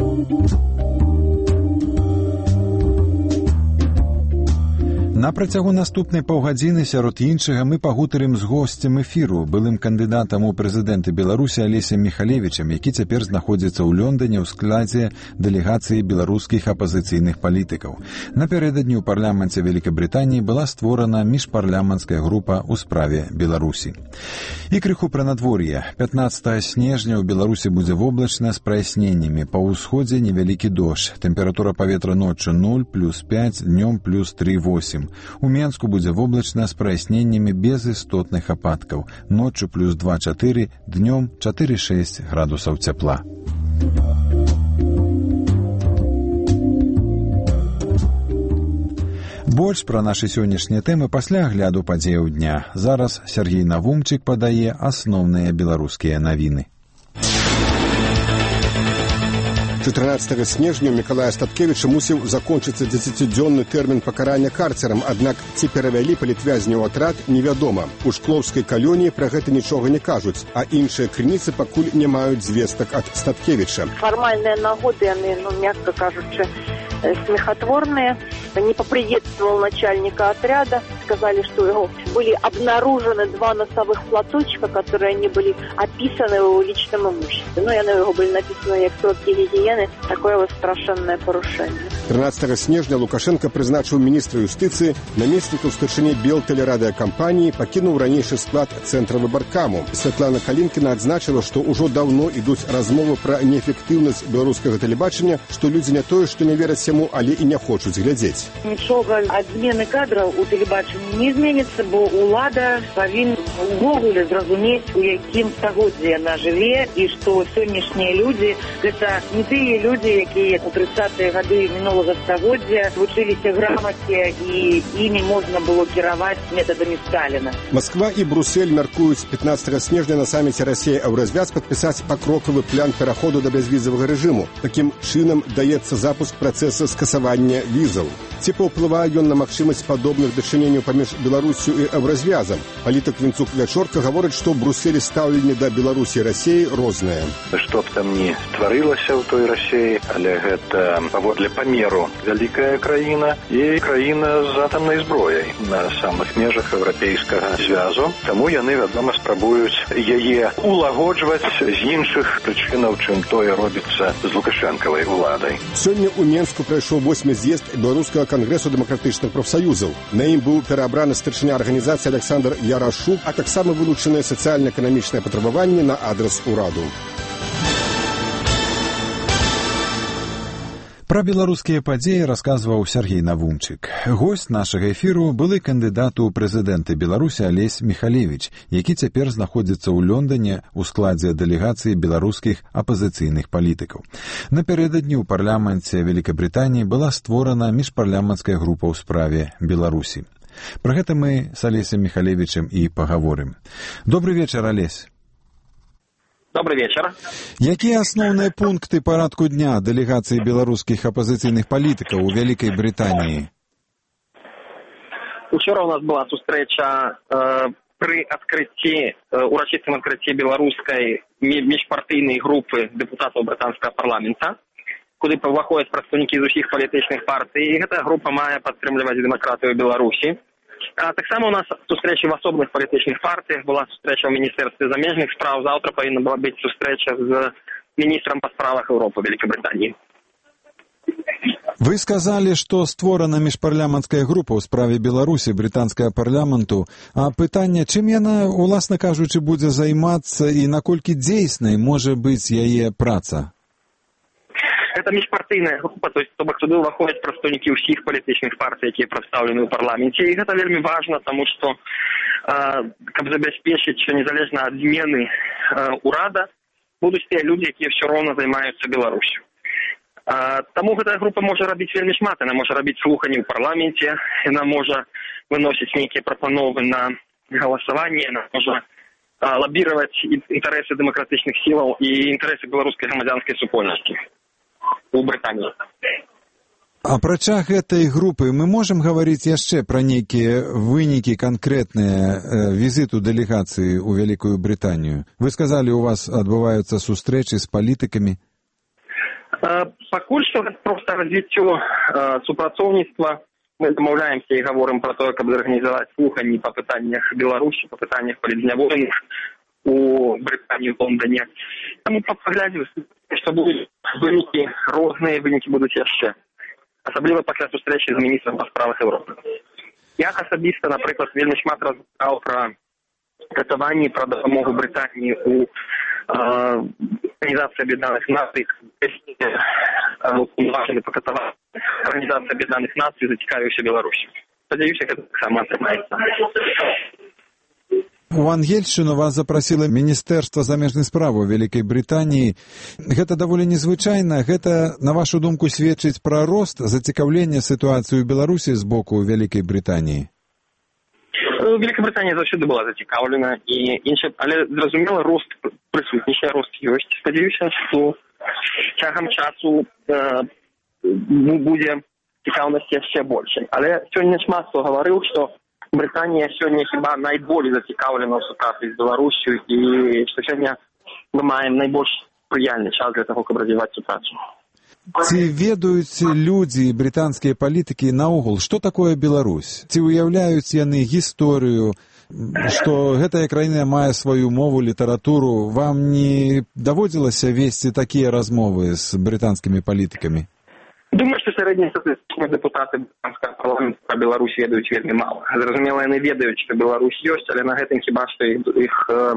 S1: На працягу наступнай паўгадзіны сярод іншага мы пагутарым з госцем эфіру, былым кандыдатам у прэзідэнты Беларусі Алесем Міхалевічам, які цяпер знаходзіцца ў Лондоне ў складзе дэлегацыі беларускіх апазіцыйных палітыкаў. Напярэдадні ў парламенце Вялікабрытаніі была створана міжпарламенцкая група ў справе Беларусі. І крыху пра надвор'е. пятнаццатага снежня ў Беларусі будзе воблачна з праясненнямі. Па ўсходзе невялікі дождж. Тэмпература паветра ноччу нуль, плюс пять, днём плюс три восемь. У Менску будзе воблачна з праясненнямі без істотных ападкаў. Ноччу плюс два чатыры, днём чатыры шэсць градусаў цяпла. Больш пра нашы сённяшнія тэмы пасля агляду падзеяў дня. Зараз Сергей Навумчык падае асноўныя беларускія навіны.
S2: чатырнаццатага снежня у Мікалая Статкевіча мусіў закончыцца дзесяцідзённы тэрмін пакарання карцерам, аднак ці перавялі палітвязня ў атрад, невядома. У шклоўскай калоніі пра гэта нічога не кажуць, а іншыя крыніцы пакуль не маюць звестак ад Статкевіча.
S3: Фармальныя нагоды, яны, ну, мягко кажучы, смехотворные. Не поприветствовал начальника отряда. Сказали, что его были обнаружены два носовых платочка, которые они были описаны в его личном имуществе. Ну, я на его были написаны как сродки гигиены. Такое вот страшенное порушение.
S2: тринадцатага снежня Лукашенко прызначыў міністра юстыцыі, намеснікаў старшыні Белтэлерадыакампаніі, пакінуў ранейшы склад цэнтра выбаркаму. Святлана Калінкіна адзначыла, што ўжо даўно ідуць размовы пра неэфектыўнасць беларускага тэлебачання, што людзі не тое, што не вераць яму, але і не хочуць глядзець.
S4: Нічога ад змены кадраў у тэлебачанні не зменіцца, бо ўлада павінна увогуле зразумець, у якім стагоддзі яна жыве, і што сённяшнія людзі гэта не тыя людзі, якія у трыццатыя гады мінулага стагоддзя вучыліся грамаце і імі можна было кіраваць метадамі Сталіна.
S2: Москва і Брюссель мяркуюць пятнадцатага снежня на саміце Расія-Еўразвяз падпісаць пакрокавы план пераходу да бязвізавага рэжыму. Такім чынам даецца запуск працэса скасавання візаў. Ці паўплывае ён на магчымасць падобных дачыненняў паміж Беларусю і Еўразвязам? Палітык Вінцук Вячорка гаворыць, што ў Брюсселі стаўленне да Беларусі і Расіі рознае.
S5: Што б там ні тварылася ў той Расіі, але гэта паводле памеру вялікая краіна і краіна з атамнай зброяй на самых межах еўрапейскага звязу. Таму яны, вядома, спрабуюць яе улагоджваць з іншых прычынаў, чым тое робіцца з лукашэнкавай уладай.
S2: Сёння ў Менску прайшоў восьмы з'езд беларускага кангрэсу дэмакратычных прафсаюзаў. На ім быў пераабраны старшыня арганізацыі Александр Ярашук, а таксама вылучаныя сацыяльна-эканамічныя патрабаванні на адрас ураду.
S1: Пра беларускія падзеі расказваў Сергей Навумчык. Госць нашага эфіру былы кандыдат у прэзідэнты Беларусі Алесь Міхалевіч, які цяпер знаходзіцца ў Лондане ў складзе дэлегацыі беларускіх апазіцыйных палітыкаў. Напярэдадні ў парламенце Великабрытаніі была створана міжпарламенцкая група ў справе Беларусі. Пра гэта мы з Алесем Міхалевічем і пагаворым. Добры вечар, Алесь.
S7: Добрый вечер.
S1: Якія асноўныя пункты парадку дня дэлегацыі беларускіх апазіцыйных палітыкаў у Вялікай Брытаніі?
S7: Учора у нас была сустрэча э, пры адкрыцці, э, урачыстым адкрыцці беларускай міжпартыйнай групы дэпутатаў брытанскага парламента, куды паваходзяць прадстаўнікі з усіх палітычных партый, і гэтая група мае падтрымліваць дэмакратыю Беларусі. А таксама у нас сустрэча в асобных палітычных партыях, была сустрэча ў Міністэрстве замежных спраў, заўтра павінна была быць сустрэча з міністрам па справах Еўропы Великабрытаніі.
S1: Вы сказалі, што створана міжпарламенцкая група ў справе Беларусі, брытанскага парламенту, а пытанне, чым яна, уласна кажучы, будзе займацца і наколькі дзейснай можа быць яе праца?
S7: Это міжпартыйная група, то есть то бок туды ўваходзяць прадстаўнікі ўсіх палітычных партый, якія прадстаўлены ў парламенце. І гэта вельмі важна, таму што, э, каб забяспечыць, що незалежна ад змены э, урада, будуць тыя людзі, якія ўсё роўна займаюцца Беларусю. Э, таму гэтая група можа рабіць вельмі шмат. Яна можа рабіць слуханні ў парламенце, яна можа выносіць нейкія прапановы на галасаванне, яна можа э, лабіраваць інтарэсы дэмакратычных сілаў і інтарэсы беларускай грамадзянскай супольнасці у Брытаніі.
S1: Апрача гэтай групы мы можам гаварыць яшчэ пра нейкія вынікі канкрэтныя э, візіту дэлегацыі ў Вялікую Брытанію. Вы сказалі, у вас адбываюцца сустрэчы з палітыкамі?
S7: Э, пакуль што гэта проста развіццё э, супрацоўніцтва. Мы дамаўляемся і гаворым пра тое, каб арганізаваць слуханні па пытаннях Беларусі, па пытаннях палітзнявольных у Брытаніі, в Лондоне. Таму паглядзім, што будуць вынікі розныя, вынікі будуць яшчэ. Асабліва пасля сустрэчы з міністрам па справах Еўропы. Я асабіста, напрыклад, вельмі шмат размаўляў пра катаванні, пра дапамогу Брытаніі у Арганізацыі Аб'яднаных Нацый, уважаны па катаванні Арганізацыі Аб'яднаных Нацый, зацікавіўся Беларусю. Спадзяюся, гэта таксама атрымаецца.
S1: У Ангельшчыну вас запрасіла Міністэрства замежных справаў Вялікай Брытаніі. Гэта даволі незвычайна. Гэта, на вашу думку, сведчыць пра рост зацікаўлення сітуацыі ў Беларусі з боку Вялікай Брытаніі?
S7: Великобрытанія заўсёды была зацікаўлена, і інша, але, зразумела, рост прысутнічае, рост ёсць. Спадзяюся, што цягам часу э, будзе цікаўнасць яшчэ большай. Але сёння шмат хто гаварыў, што Брытанія сёння хіба найболей зацікаўлена ў сутрацы з Беларусю, і што сёння мы маем найбольш спрыяльны час для таго, каб развіваць супрацу.
S1: Ці ведаюць людзі, брытанскія палітыкі наогул, што такое Беларусь? Ці уяўляюць яны гісторыю, што гэтая краіна мае сваю мову, літаратуру? Вам не даводзілася весці такія размовы з брытанскімі палітыкамі?
S7: Думаю, што сярэднестатыстычныя дэпутаты брытанскага парламента пра Беларусь ведаюць вельмі мала. Зразумела, яны ведаюць, што Беларусь ёсць, але на гэтым хіба што іх, іх э,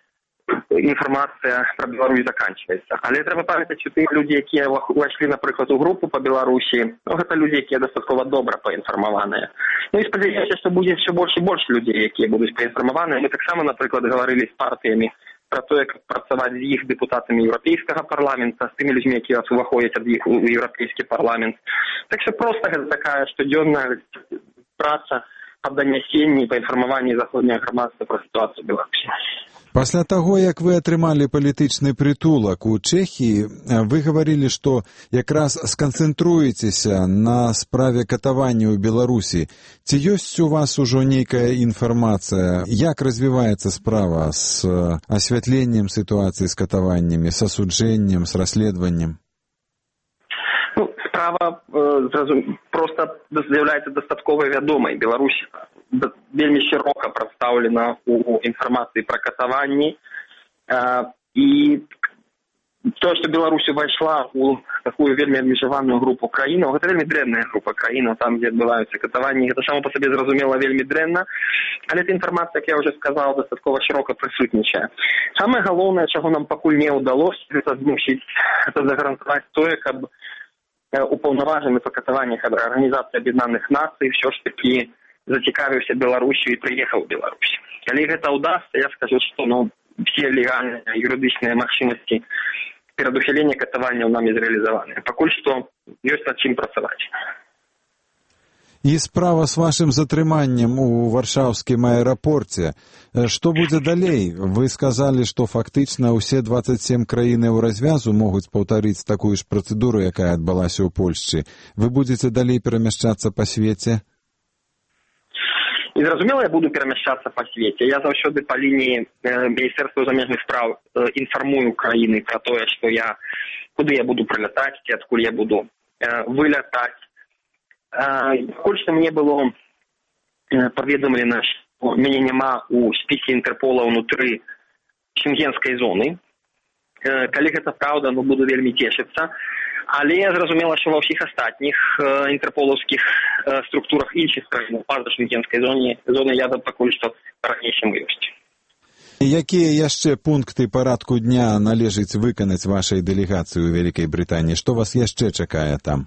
S7: інфармацыя пра Беларусь заканчваецца. Але трэба памятаць, што тыя людзі, якія ўвайшлі, напрыклад, у групу па Беларусі, ну, гэта людзі, якія дастаткова добра паінфармаваныя. Ну і спадзяюся, што будзе ўсё больш і больш людзей, якія будуць паінфармаваныя. Мы таксама, напрыклад, гаварылі з партыямі пра тое, як працаваць з іх дэпутатамі еўрапейскага парламента, з тымі людзьмі, якія уваходзяць ад іх у еўрапейскі парламент. Так што проста гэта такая штодзённая праца па данясенні, па інфармаванні заходняга грамадства пра сітуацыю ў Беларусі.
S1: Пасля таго, як вы атрымалі палітычны прытулак у Чэхіі, вы гаварылі, што якраз сканцэнтруецеся на справе катавання ў Беларусі. Ці ёсць у вас ужо нейкая інфармацыя, як развіваецца справа з асвятленнем сітуацыі з катаваннямі, з асуджэннем, з расследаваннем?
S7: Ну, справа э, проста з'яўляецца дастаткова вядомай. Беларусь вельмі шырока прадстаўлена ў інфармацыі пра катаванні. І тое, што Беларусь увайшла ў такую вельмі абмежаваную групу краінаў, гэта вельмі дрэнная група краінаў, там, дзе адбываюцца катаванні, гэта само па сабе зразумела вельмі дрэнна, але эта інфармацыя, як я ўжо сказаў, дастаткова шырока прысутнічае. Самае галоўнае, чаго нам пакуль не ўдалося, гэта змусіць, гэта загарантаваць тое, каб упаўнаважаны па катаваннях Арганізацыі Аб'яднаных Нацый ўсё ж такі зацікавіўся Беларусю і прыехаў у Беларусь. Калі гэта ўдасца, я скажу, што ну, все легальныя юрыдычныя магчымасці перадухілення катаванняў нами зрэалізаваныя. Пакуль што ёсць над чым працаваць.
S1: І справа з вашым затрыманнем у варшаўскім аэрапорце. Што будзе далей? Вы сказалі, што фактычна ўсе дваццаць сем краінаў развязу могуць паўтарыць такую ж працэдуру, якая адбылася ў Польшчы. Вы будзеце далей перамяшчацца па свеце?
S7: І зразумела, я буду перамяшчацца па свеце. Я заўсёды па лініі э, Міністэрства замежных спраў э, інфармую краіны пра тое, што я, куды я буду прылятаць, ці адкуль я буду э, вылятаць. Пакуль што мне было э, паведамлена, што мяне няма ў спісе Інтэрпола ўнутры шенгенскай зоны. Э, калі гэта праўда, ну, буду вельмі цешыцца. Але зразумела, што ва ўсіх астатніх э, інтэрполаўскіх э, структурах іншых краін па-за шенгенскай зоне, зоны я пакуль што па-ранейшаму ёсць.
S1: Якія яшчэ пункты парадку дня належыць выканаць вашай дэлегацыі ў Вялікай Брытаніі? Што вас яшчэ чакае там?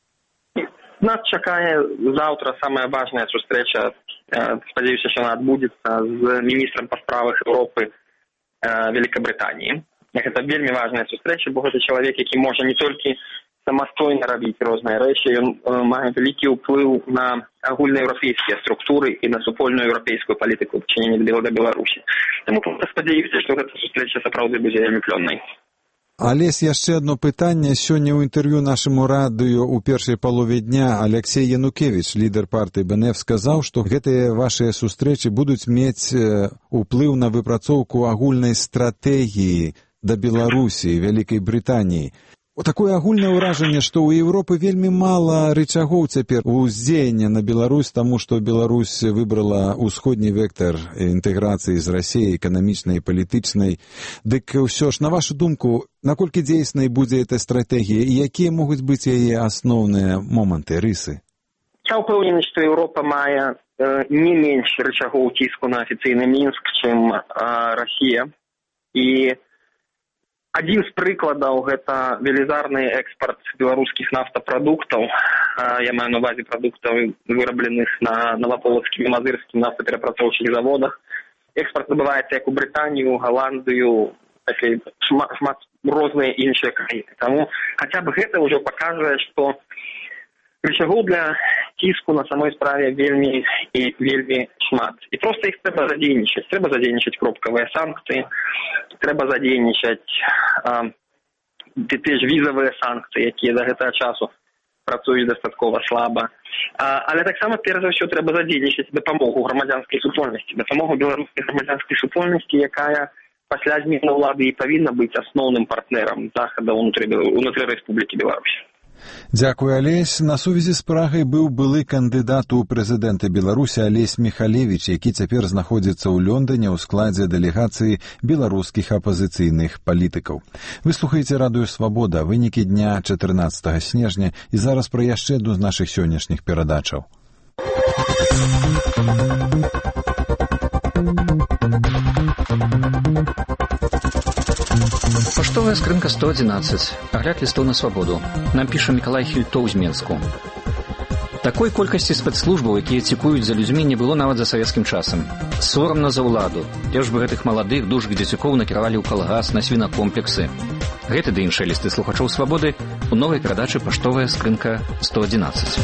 S7: Нас чакае заўтра самая важная сустрэча, э, спадзяюся, што яна адбудзецца з міністрам па справах Еўропы э, Вялікабрытаніі. Гэта вельмі важная сустрэча, бо гэта чалавек, які можа не толькі самастойна рабіць розныя рэчы, ён э, мае вялікі ўплыў на агульнаеўрапейскія структуры і на супольную еўрапейскую палітыку ў дачыненні да Беларусі. Таму спадзяюся, што гэта сустрэча сапраўды будзе вельмі плённай.
S1: Алесь, яшчэ одно пытанне. Сёння ў інтэрв'ю нашаму радыё ў першай палове дня Алексей Янукевіч, лідар партыі бэ эн эф, сказаў, што гэтыя вашыя сустрэчы будуць мець уплыў на выпрацоўку агульнай стратэгіі да Беларусі, Вялікай Брытаніі. Такое агульнае ўражанне, што ў Еўропы вельмі мала рычагоў цяпер уздзеяння на Беларусь, таму што Беларусь выбрала ўсходні вектар інтэграцыі з Расіяй, эканамічнай і палітычнай. Дык ўсё ж, на вашу думку, наколькі дзейснай будзе эта стратэгія і якія могуць быць яе асноўныя моманты, рысы?
S7: Я ўпэўнены, што Еўропа мае э, не менш рычагоў ціску на афіцыйны Мінск, чым э, Расія. І адзін з прыкладаў гэта велізарны экспарт беларускіх нафтапрадуктаў. Я маю на увазе прадуктаў, вырабленых на Новаполацкім і Мазырскім нафтаперапрацоўчых заводах. Экспарт адбываецца як у Брытанію, Галандыю, шмат, шмат розныя іншыя краіны. Таму хаця б гэта ўжо паказвае, што рычагоў для ціску на самой справе вельмі і вельмі шмат. І проста іх трэба задзейнічаць. Трэба задзейнічаць кропкавыя санкцыі, трэба задзейнічаць ті ж візавыя санкцыі, якія да гэтага часу працуюць дастаткова слаба. А, але таксама, перш за ўсё, трэба задзейнічаць дапамогу грамадзянскай супольнасці, дапамогу беларускай грамадзянскай супольнасці, якая пасля змены ўлады і павінна быць асноўным партнерам Захада ўнутры, ўнутры Рэспублікі Беларусь.
S1: Дзякуй, Алесь. На сувязі з Прагай быў былы кандыдат у прэзідэнты Беларусі Алесь Михалевич, які цяпер знаходзіцца ў Лондоне ў складзе дэлегацыі беларускіх апазіцыйных палітыкаў. Вы слухаеце радыё «Свабода», вынікі дня чатырнаццатага снежня, і зараз пра яшчэ адну з нашых сённяшніх перадачаў.
S6: Паштовая скрынка сто одиннадцать. Агляд лістоў на свабоду. Нам піша Мікалай Хільтоў з Менску. Такой колькасці спецслужбаў, якія цікуюць за людзьмі, не было нават за савецкім часам. Сорамна за ўладу. Лепш бы гэтых маладых дужых дзецюкоў накіравалі ў калгас, на свінакомплексы. Гэты ды іншыя лісты слухачоў свабоды у новай перадачы «Паштовая скрынка сто одиннадцать».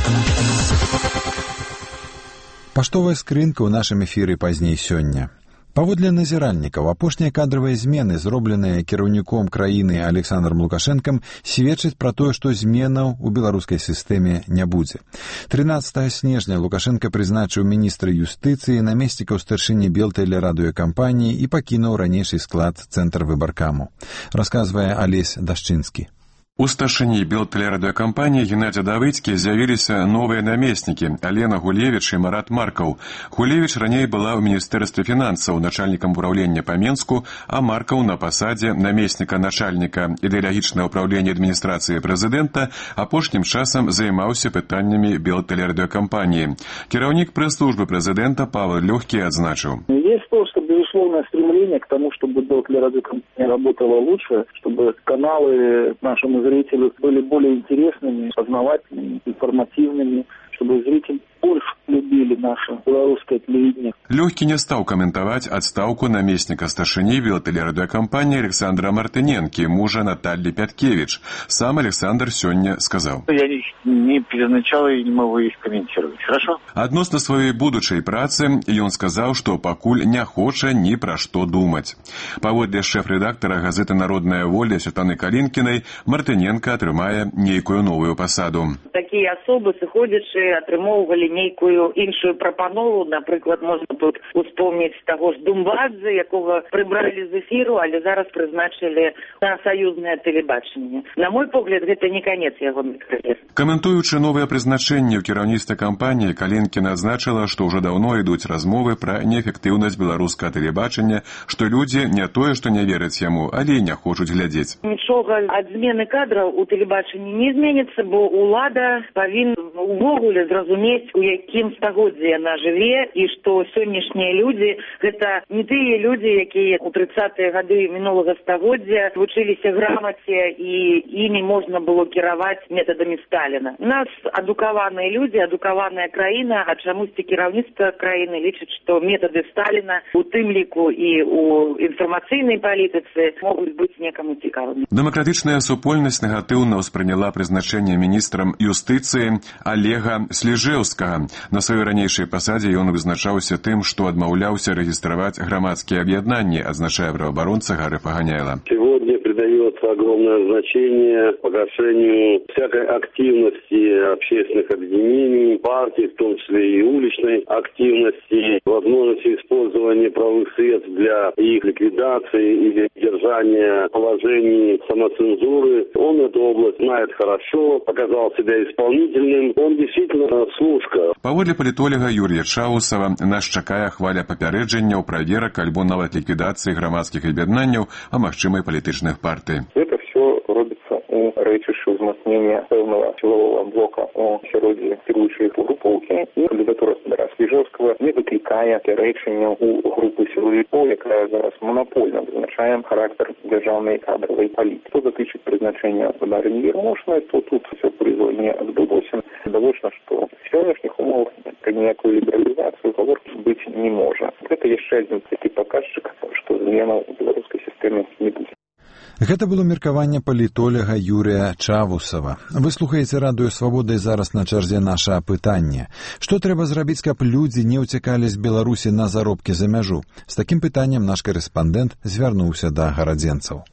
S1: Паштовая скрынка ў нашым эфіры пазней сёння. Паводле назіральнікаў, апошнія кадравыя змены, зробленыя кіраўніком краіны Александром Лукашэнкам, сведчаць пра тое, што зменаў у беларускай сістэме не будзе. трынаццатага снежня Лукашэнка прызначыў міністра юстыцыі, намеснікаў старшыні Белтэлерадыёкампаніі і пакінуў ранейшы склад цэнтр выбаркаму. Расказвае Алесь Дашчынскі.
S8: У старшыні Белтэлерадыёкампаніі Геннадзя Давыдзкі з'явіліся новыя намеснікі Алена Гулевіч і Марат Маркаў. Гулевіч раней была ў міністэрстве фінансаў начальнікам управлення па Менску, а Маркаў на пасадзе намесніка начальніка ідэалагічнага ўправлення адміністрацыі прэзідэнта апошнім часам займаўся пытаннямі Белтэлерадыёкампаніі. Кіраўнік прэс-службы прэзідэнта Павел Лёгкі адзначыў.
S9: Есть просто безусловное стремление к тому, чтобы Белтэлерадиокомпания работала лучше, чтобы каналы нашему зрителю были более интересными, познавательными, информативными, чтобы зритель больше любили наше белорусское телевидение.
S8: Лёгкі не стаў каментаваць адстаўку намесніка старшыні Белтэлерадыёкампаніі Александра Мартыненкі, мужа Натальи Пяткевич. Сам Александр сёння сказаў.
S9: Я не перезначал и не могу их комментировать. Хорошо?
S8: Адносна сваёй будучай працы ён сказаў, што пакуль не хоча ні пра што думаць. Паводле шэф-рэдактара газеты «Народная воля» Светланы Калінкінай, Мартыненка атрымае нейкую новую пасаду.
S4: Такія асобы сыходзячы атрымоўвалі нейкую іншую прапанову. Напрыклад, можна тут успомніць таго ж Думбадзе, якога прыбралі з эфіру, але зараз прызначылі на саюзнае тэлебачанне. На мой погляд, гэта не канец ягонай кар'еры.
S8: Каментуючы новыя прызначэнні ў кіраўніцтве кампаніі, Калінкіна адзначыла, што ўжо даўно ідуць размовы пра неэфектыўнасць беларускага тэлебачання, што людзі не тое, што не вераць яму, але і не хочуць глядзець.
S4: Нічога ад змены кадраў у тэлебачанні не зменіцца, бо ўлада павінна увогуле зразумець, у якім стагоддзі яна жыве, і што сённяшнія людзі гэта не тыя людзі, якія у трыццатыя гады мінулага стагоддзя вучыліся грамаце і імі можна было кіраваць метадамі Сталіна. У нас адукаваныя людзі, адукаваная краіна, а чамусьці кіраўніцтва краіны лічыць, што метады Сталіна у тым ліку і у інфармацыйнай палітыцы могуць быць некаму цікавымі.
S8: Дэмакратычная супольнасць негатыўна ўспрыняла прызначэнне міністрам юстыцыі Олега Сліжэўскага. На сваёй ранейшай пасадзе ён вызначаўся тым, што адмаўляўся рэгістраваць грамадскія аб'яднанні, адзначае праваабаронца Гары Паганяйла.
S10: Сегодня придается огромное значение погашению всякой активности общественных объединений, партий, в том числе и уличной активности, возможности использования правовых средств для их ликвидации или держания положений самоцензуры. Он эту область знает хорошо, показал себя исполнительным. Он действительно служка.
S8: Паводле палітолага Юрія Чаусава, нас чакае хваля папярэджанняў, праверак альбо нават ліквідацыі грамадскіх аб'яднанняў, а магчымай палітычных партый.
S9: Это все робится у рэчышча ўзмацнення пэўнага сілового блока у сяроддзі кіруючай групоўкі. І кандыдатура Спадара Сліжэўскага не выклікае пярэчанняў у групы сілавікоў, якая зараз монапольна вызначае характар дзяржаўнай кадравай палітыкі. Што датычыць прызначэння Спадары Невермошнай, то тут все прызо не адбылося. Відавочна, што в сённяшніх умовах пра ніякую лібералізацыю гаворкі быць не можа. Гэта яшчэ адзін такі паказчык, што зменаў у беларускай сістэме не будзе.
S1: Гэта было меркаванне палітоляга Юрія Чавусава. Вы слухаеце радыё «Свабода» і зараз на чарзе наша апытанне. Што трэба зрабіць, каб людзі не ўцякалі з Беларусі на заробкі за мяжу? З такім пытаннем наш корэспандэнт звярнуўся да гарадзенцаў.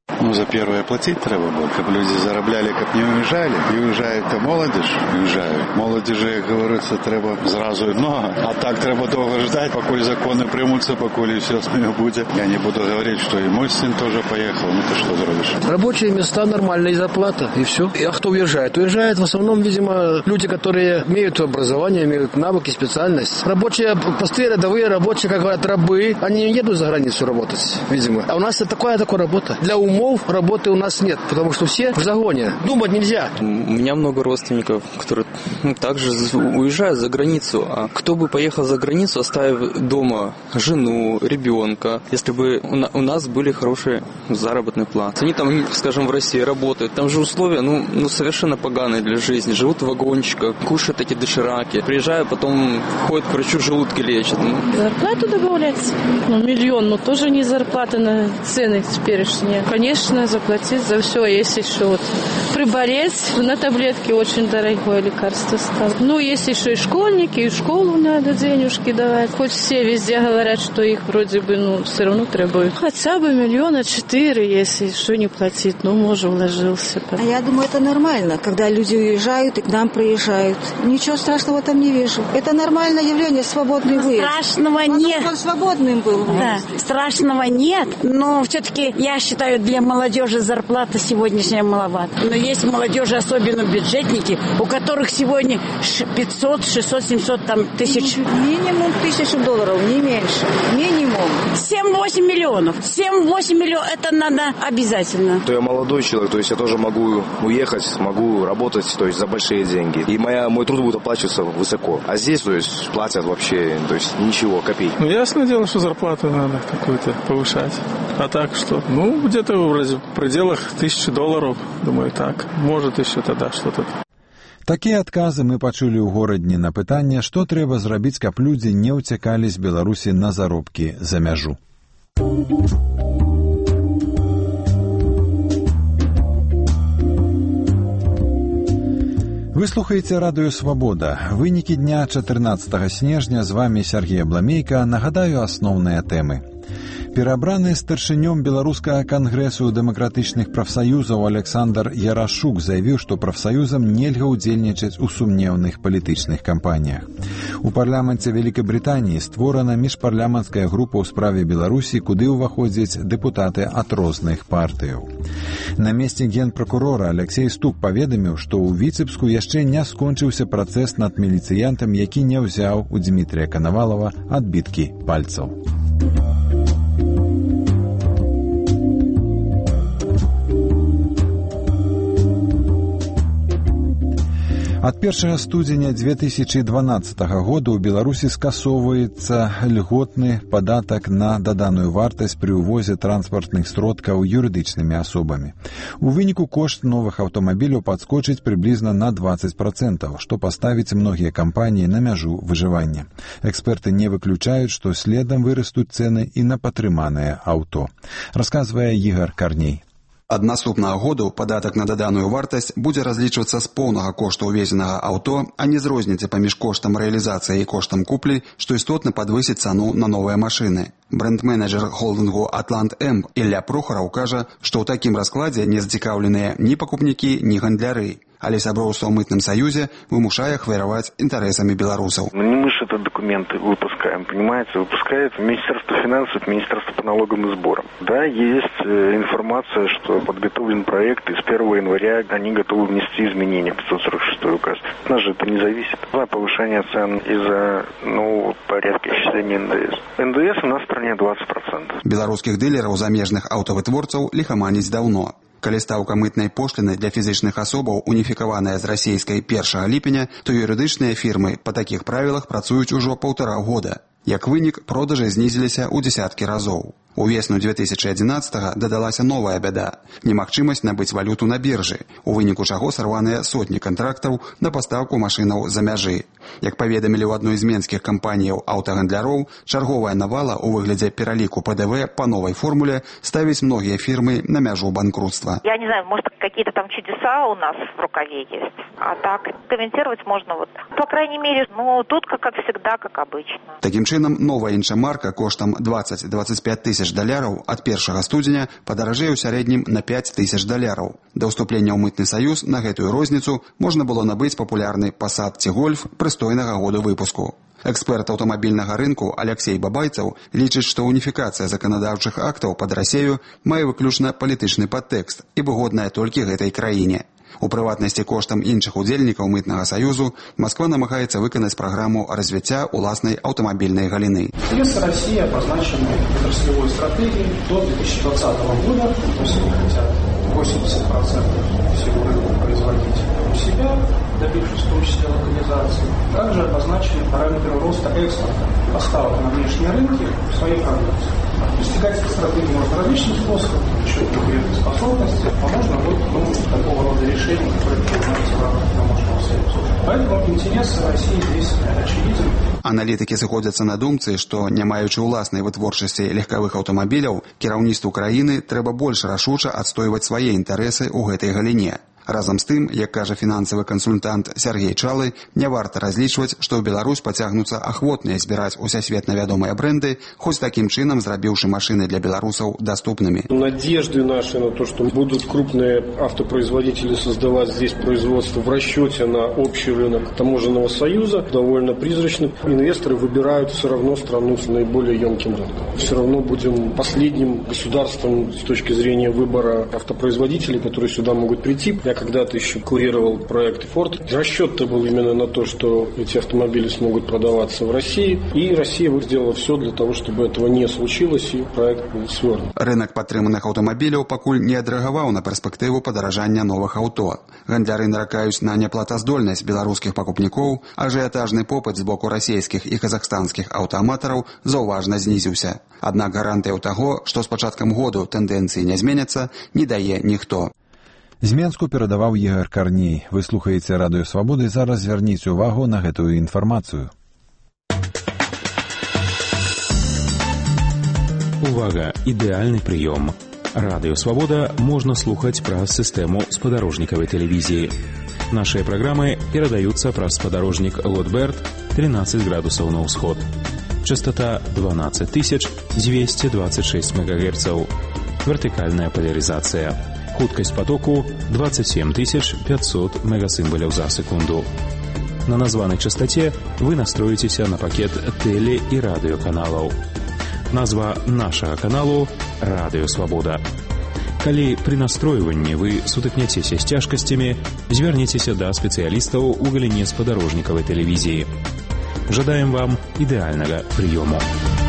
S11: Ну, за первое платить треба было, чтобы люди зарабляли, как не уезжали. И уезжает то молодежь, уезжают. Молодежи, как говорится, треба сразу много. А так треба долго ждать, поколь законы примутся, поколь все с ними будет. Я не буду говорить, что и мой сын тоже поехал. Ну, ты что зробишь?
S12: Рабочие места, нормальная зарплата, и все. А кто уезжает? Уезжают в основном, видимо, люди, которые имеют образование, имеют навыки, специальность. Рабочие, простые рядовые рабочие, как говорят, рабы, они не едут за границу работать, видимо. А у нас это такая такая работа. Для умов работы у нас нет, потому что все в загоне. Думать нельзя.
S13: У меня много родственников, которые ну, также уезжают за границу. А кто бы поехал за границу, оставив дома жену, ребенка, если бы у нас были хорошие заработные платы. Они там, скажем, в России работают. Там же условия ну, ну, совершенно поганые для жизни. Живут в вагончиках, кушают эти дошираки. Приезжают, потом ходят к врачу, желудки лечат. Ну.
S14: Зарплату добавлять? Ну, миллион, но тоже не зарплата на цены теперешние. Конечно, заплатить за все, если еще вот приболеть, на таблетки очень дорогое лекарство стало. Ну, есть еще и школьники, и в школу надо денежки давать. Хоть все везде говорят, что их вроде бы, ну, все равно требуют. Хотя бы миллиона четыре, если что не платить, ну, может, вложился.
S25: А я думаю, это нормально, когда люди уезжают и к нам приезжают. Ничего страшного там не вижу. Это нормальное явление, свободный выезд.
S26: Страшного нет.
S25: Он свободным был.
S26: Да, страшного нет, но все-таки я считаю, для молодежи зарплата сегодняшняя маловато. Но есть молодежи, особенно бюджетники, у которых сегодня пятьсот, шестьсот, семьсот там, тысяч.
S25: Минимум тысячу долларов, не меньше. Минимум.
S26: семь-восемь миллионов. семь-восемь миллионов, это надо обязательно.
S27: То я молодой человек, то есть я тоже могу уехать, могу работать, то есть за большие деньги. И моя, мой труд будет оплачиваться высоко. А здесь, то есть, платят вообще, то есть, ничего, копейки.
S28: Ну, ясное дело, что зарплату надо какую-то повышать. А так что? Ну, где-то в пределах тысячи долларов, думаю, так. Может, еще тогда что-то.
S1: Такія адказы мы пачулі ў горадні на пытанне, што трэба зрабіць, каб людзі не ўцякалі з Беларусі на заробкі за мяжу. Вы слухаеце радыё «Свабода». Вынікі дня чатырнаццатага снежня. З вами Сергей Абламейка. Нагадаю асноўныя тэмы. Перабраны старшынём беларускага кангрэсу дэмакратычных прафсаюзаў Александр Ярашук заявіў, што прафсаюзам нельга ўдзельнічаць у сумнеўных палітычных кампаніях. У парламенце Великабрытаніі створана міжпарламенцкая група ў справе Беларусі, куды ўваходзяць дэпутаты ад розных партыяў. Намеснік генпракурора Алексей Стук паведаміў, што ў Віцебску яшчэ не скончыўся працэс над міліцыянтам, які не ўзяў у Дмітрия Канавалова адбіткі пальцаў. Ад першага студзеня дзве тысячы дванаццатага года ў Беларусі скасоўваецца льготны падатак на даданую вартасць пры ўвозе транспартных сродкаў юрыдычнымі асобамі. У выніку кошт новых аўтамабіляў падскочыць прыблізна на дваццаць працэнтаў, што паставіць многія кампаніі на мяжу выжывання. Эксперты не выключаюць, што следам вырастуць цэны і на патрыманае аўто. Расказвае Ігар Карней.
S29: Ад наступнага году падатак на даданую вартасць будзе разлічвацца з поўнага кошту ўвезенага аўто, а не з розніцы паміж коштам рэалізацыі і коштам куплі, што істотна падвысіць цану на новыя машыны. Бренд-менеджер холдингу «Атлант М» Ілля Прохараў кажа, што ў такім раскладзе не зацікаўленыя ні пакупнікі, ні гандляры. Але сяброўства ў мытным саюзе вымушае ахвяраваць інтарэсамі беларусаў.
S5: Не мы же этот документ выпускаем, понимаете? Выпускает Министерство финансов, Министерство по налогам и сборам. Да, есть информация, что подготовлен проект, и с первого января они готовы внести изменения в пятьсот сорок шестой указ. От нас же это не зависит. За повышение цен из-за нового порядка исчисления эн дэ эс. эн дэ эс у нас в стране двадцать процентов.
S29: Беларускіх дылераў замежных аўтавытворцаў ліхаманіць даўно. Калі стаўка мытнай пошліны для фізічных асобаў уніфікаваная з расійскай першага ліпеня, то юрыдычныя фірмы па такіх правілах працуюць ужо паўтара года. Як вынік, продажы знізіліся ў дзесяткі разоў. У весну дзве тысячы адзінаццатага дадалася новая бяда – немагчымасць набыць валюту на біржы, у выніку чаго сарваныя сотні кантрактаў на пастаўку машынаў за мяжы. Як паведамілі ў адной з менскіх кампаніяў аўтагандляроў, чарговая навала ў выглядзе пераліку пэ дэ вэ па новай формуле ставіць многія фірмы на мяжу банкрутства.
S30: Я не знаю, может, какие-то там чудеса у нас в рукаве есть. А так комментировать можно вот. По крайней мере, ну, тут как, как всегда, как обычно.
S29: Таким чынам, новая іншамарка коштам двадцать - двадцать пять тысяч тысяч даляраў, ад першага студзеня падаражэе ў сярэднім на пяць тысяч даляраў. Да ўступлення ў мытны саюз на гэтую розніцу можна было набыць папулярны Passat ці Golf прыстойнага году выпуску. Эксперт аўтамабільнага рынку Алексей Бабайцаў лічыць, што уніфікацыя заканадаўчых актаў пад Расею мае выключна палітычны падтэкст і выгодная толькі гэтай краіне. У прыватнасці коштам іншых удзельнікаў мытнага саюзу Москва намагаецца выканаць праграму развіцця ўласнай аўтамабільнай галіны.
S15: Интересы России обозначены отраслевой стратегией до две тысячи двадцатого года, то есть они хотят восемьдесят процентов всего рынка производить у себя, добившись в том числе локализации. Также обозначены параметры роста экспорта, поставок на внешние рынки своей продукции. Достигать этой стратегии можно различным способом, счет конкурентоспособности, а можно вот ну, такого рода решения, которые принимаются в рамках таможенного союза. Поэтому интерес России здесь очевиден.
S29: Аналітыкі сыходзяцца на думцы, што, не маючы ўласнай вытворчасці легкавых аўтамабіляў, кіраўніцтву краіны трэба больш рашуча адстойваць свае інтарэсы ў гэтай галіне. Разам з тым, як кажа фінансавы кансультант Сергей Чалы, не варта разлічваць, што ў Беларусь пацягнуцца ахвотныя збіраць усесветна вядомыя бренды, хоць такім чынам зрабіўшы машины для белорусов доступными.
S15: Надежды наши на то, что будут крупные автопроизводители создавать здесь производство в расчете на общий рынок таможенного союза, довольно призрачны. Инвесторы выбирают все равно страну с наиболее емким рынком. Все равно будем последним государством с точки зрения выбора автопроизводителей, которые сюда могут прийти. Я когда-то еще курировал проект Ford. Расчет-то был именно на то, что эти автомобили смогут продаваться в России. И Россия сделала все для того, чтобы этого не случилось, и проект был свернут.
S29: Рынок падтрыманых аўтамабіляў пакуль не адрэагаваў на перспектыву падаражання новых аўто. Гандляры наракаюць на неплатаздольнасць беларускіх пакупнікоў, ажыятажны попыт з боку расійскіх і казахстанскіх аўтааматараў заўважна знізіўся. Аднак гарантыяў таго, што з пачаткам году тэндэнцыі не зменяцца, не дае ніхто.
S1: З Менску перадаваў Ігор Карней. Вы слухаеце Радыё Свабоды, зараз звярніце ўвагу на гэтую інфармацыю.
S16: Увага! Ідэальны прыём. Радыё Свабода можна слухаць праз сістэму спадарожнікавай тэлевізіі. Нашыя праграмы перадаюцца праз спадарожнік Лотберт тринадцать градусаў на ўсход. Частота двенадцать тысяч двести двадцать шесть мегагерцаў. Вертыкальная поляризация. Хуткасць потоку двадцать семь тысяч пятьсот мегасимволяў за секунду. На названай частоте вы настроитеся на пакет теле- и радыёканалаў. Назва нашага каналу «Радыё Свабода». Калі пры настройванні вы сутыкняцеся з цяжкасцямі, звярніцеся да спецыялістаў у галіне спадарожнікавай тэлевізіі. Жадаем вам ідэальнага прыёму.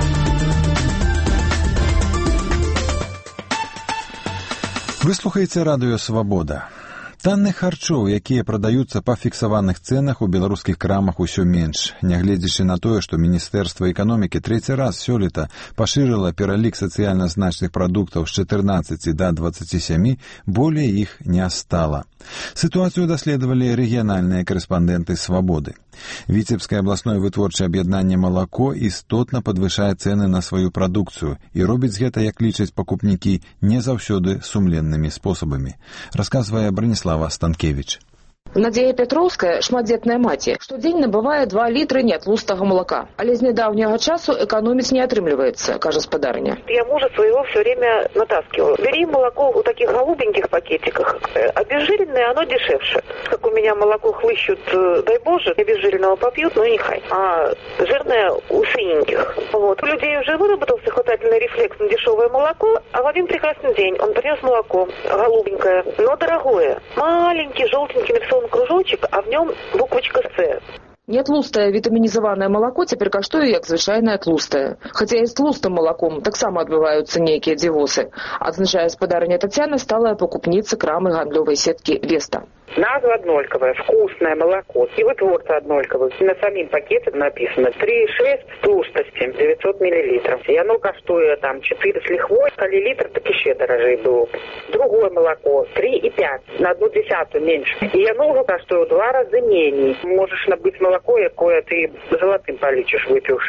S1: Вы слухаеце Радыё Свабода. Танных харчоў, якія прадаюцца па фіксаваных цэнах у беларускіх крамах усё менш. Нягледзячы на тое, што Міністэрства эканомікі трэці раз сёлета пашырыла пералік сацыяльна значных прадуктаў з чатырнаццаці да дваццаці сямі, болей іх не стала. Сітуацыю даследавалі рэгіянальныя карэспандэнты «Свабоды». Віцебскае абласное вытворчае аб'яднанне «Малако» істотна падвышае цэны на сваю прадукцыю і робіць гэта, як лічаць пакупнікі, не заўсёды сумленнымі спосабамі, расказвае Браніслава Станкевич.
S17: Надзея Пятроўская, шматдзетная маці, штодзень набывае два літры нятлустага молока. Але з недавнего часу экономить не отрымливается, кажется спадарня.
S3: Я мужа своего все время натаскивала. Бери молоко в таких голубеньких пакетиках. Обезжиренное, оно дешевше. Как у меня молоко хлыщут, дай Боже, обезжиренного попьют, ну нехай. А жирное у синеньких. Вот. У людей уже выработался хватательный рефлекс на дешевое молоко, а в один прекрасный день он принес молоко голубенькое, но дорогое. Маленький, желтенький нарисованный кружочек, а в нем буквочка «С».
S17: Нятлустае вітамінізаванае малако цяпер каштуе як звычайнае тлустае. Хаця і з тлустым малаком таксама адбываюцца нейкія дзівосы, адзначае спадарня Тацяна, сталая пакупніца крамы гандлёвай сеткі «Веста».
S4: Назва одноликовая, вкусное молоко. И вытворца одноликовый. На самим пакете написано три и шесть тлустости, девятьсот миллилитров. И оно коштует там четыре с лихвой, коли литр, так еще дорожей было. Другое молоко три и пять, на одну десятую меньше. И оно уже коштует в два раза менее. Можешь набыть молоко, якое ты золотым полечишь, выпивши.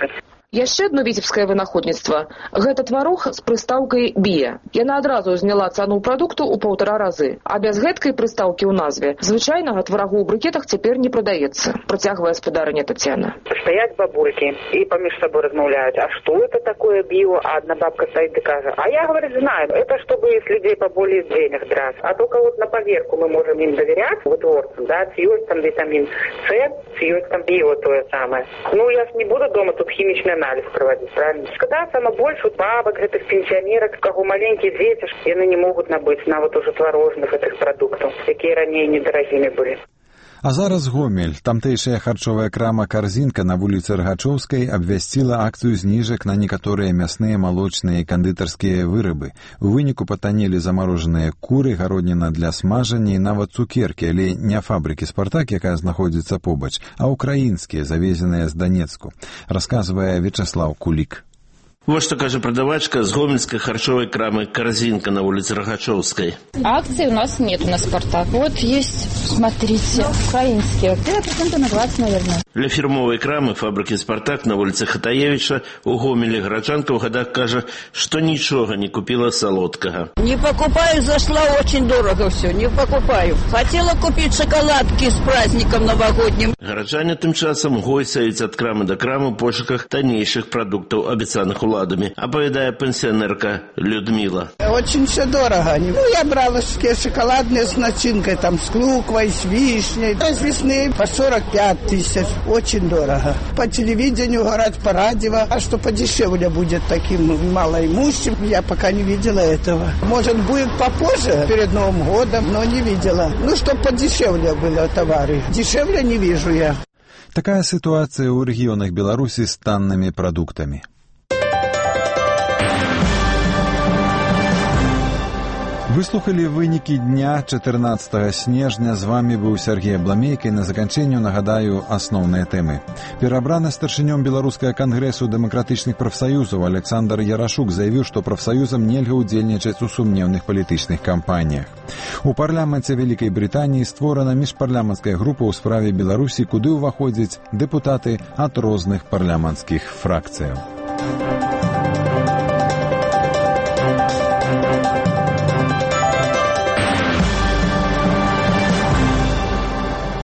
S17: Яшчэ одно віцебскае вынаходніцтва – гэта тварог з прыстаўкай «бія». Яна адразу зняла цану прадукту ў паўтара разы. А без гэткай прыстаўкі ў назве звычайнага тварагу ў брыкетах цяпер не прадаецца, працягвае спадарыня Тацяна.
S4: Стоять бабульки и поміж собой размовляют. А что это такое био? А одна бабка стоит и кажет. А я, говорит, знаю. Это чтобы с людей поболее денег драть. А только вот на поверку мы можем им доверять, вытворцам, да, есть там витамин С, есть там био то самое. Ну, я ж не буду дома тут химичный анализ проводить, правильно? Когда самое больше бабок, этих пенсионерок, кого маленькие дети, они не могут набыть на вот уже творожных этих продуктов, якія ранее недорогими были.
S1: А зараз Гомель. Тамтэйшая харчовая крама «Карзінка» на вуліцы Рагачоўскай абвясціла акцыю зніжак на некаторыя мясныя, малочныя і кандытарскія вырабы. У выніку патанелі замарожаныя куры, гародніна для смажання і нават цукеркі, але не фабрыкі «Спартак», якая знаходзіцца побач, а украінскія, завезеныя з Данецку, расказвае Вячаслав Кулік.
S2: Вот что кажет продавачка с гомельской харчевой крамы «Корзинка» на улице Рогачевской.
S6: Акций у нас нет на «Спартак». Вот есть, смотрите, украинские. процентов на двадцать, наверное.
S2: Для фирмовой крамы фабрики «Спартак» на улице Хатаевича у Гомелі грачанка в годах кажет, что ничего не купила солодкого.
S26: Не покупаю, зашла очень дорого все, не покупаю. Хотела купить шоколадки с праздником новогодним.
S2: Грачане тем часом гойсаюць от крамы до крамы в пошуках тонейших продуктов, обещанных уладами, оповедая пенсионерка Людмила.
S7: Очень все дорого. Ну, я брала шоколадные с начинкой, там, с клюквой, с вишней. Развесные по сорок пять тысяч. Очень дорого. По телевидению говорят, по радио. А что подешевле будет таким малоимущим, я пока не видела этого. Может, будет попозже, перед Новым годом, но не видела. Ну, чтобы подешевле было товары. Дешевле не вижу я.
S1: Такая ситуация у регионах Беларуси с танными продуктами. Выслухали вынікі дня чатырнаццатага снежня. З вами быў Сергей Абламейка, і на заканчэнню нагадаю асноўныя тэмы. Перабраны старшынём беларускага кангрэсу дэмакратычных прафсаюзаў Александр Ярашук заявіў, што прафсаюзам нельга ўдзельнічаць у сумнеўных палітычных кампаніях. У парламенце Вялікай Брытаніі створана міжпарламенцкая група ў справе Беларусі, куды ўваходзяць дэпутаты ад розных парламенцкіх фракцыяў.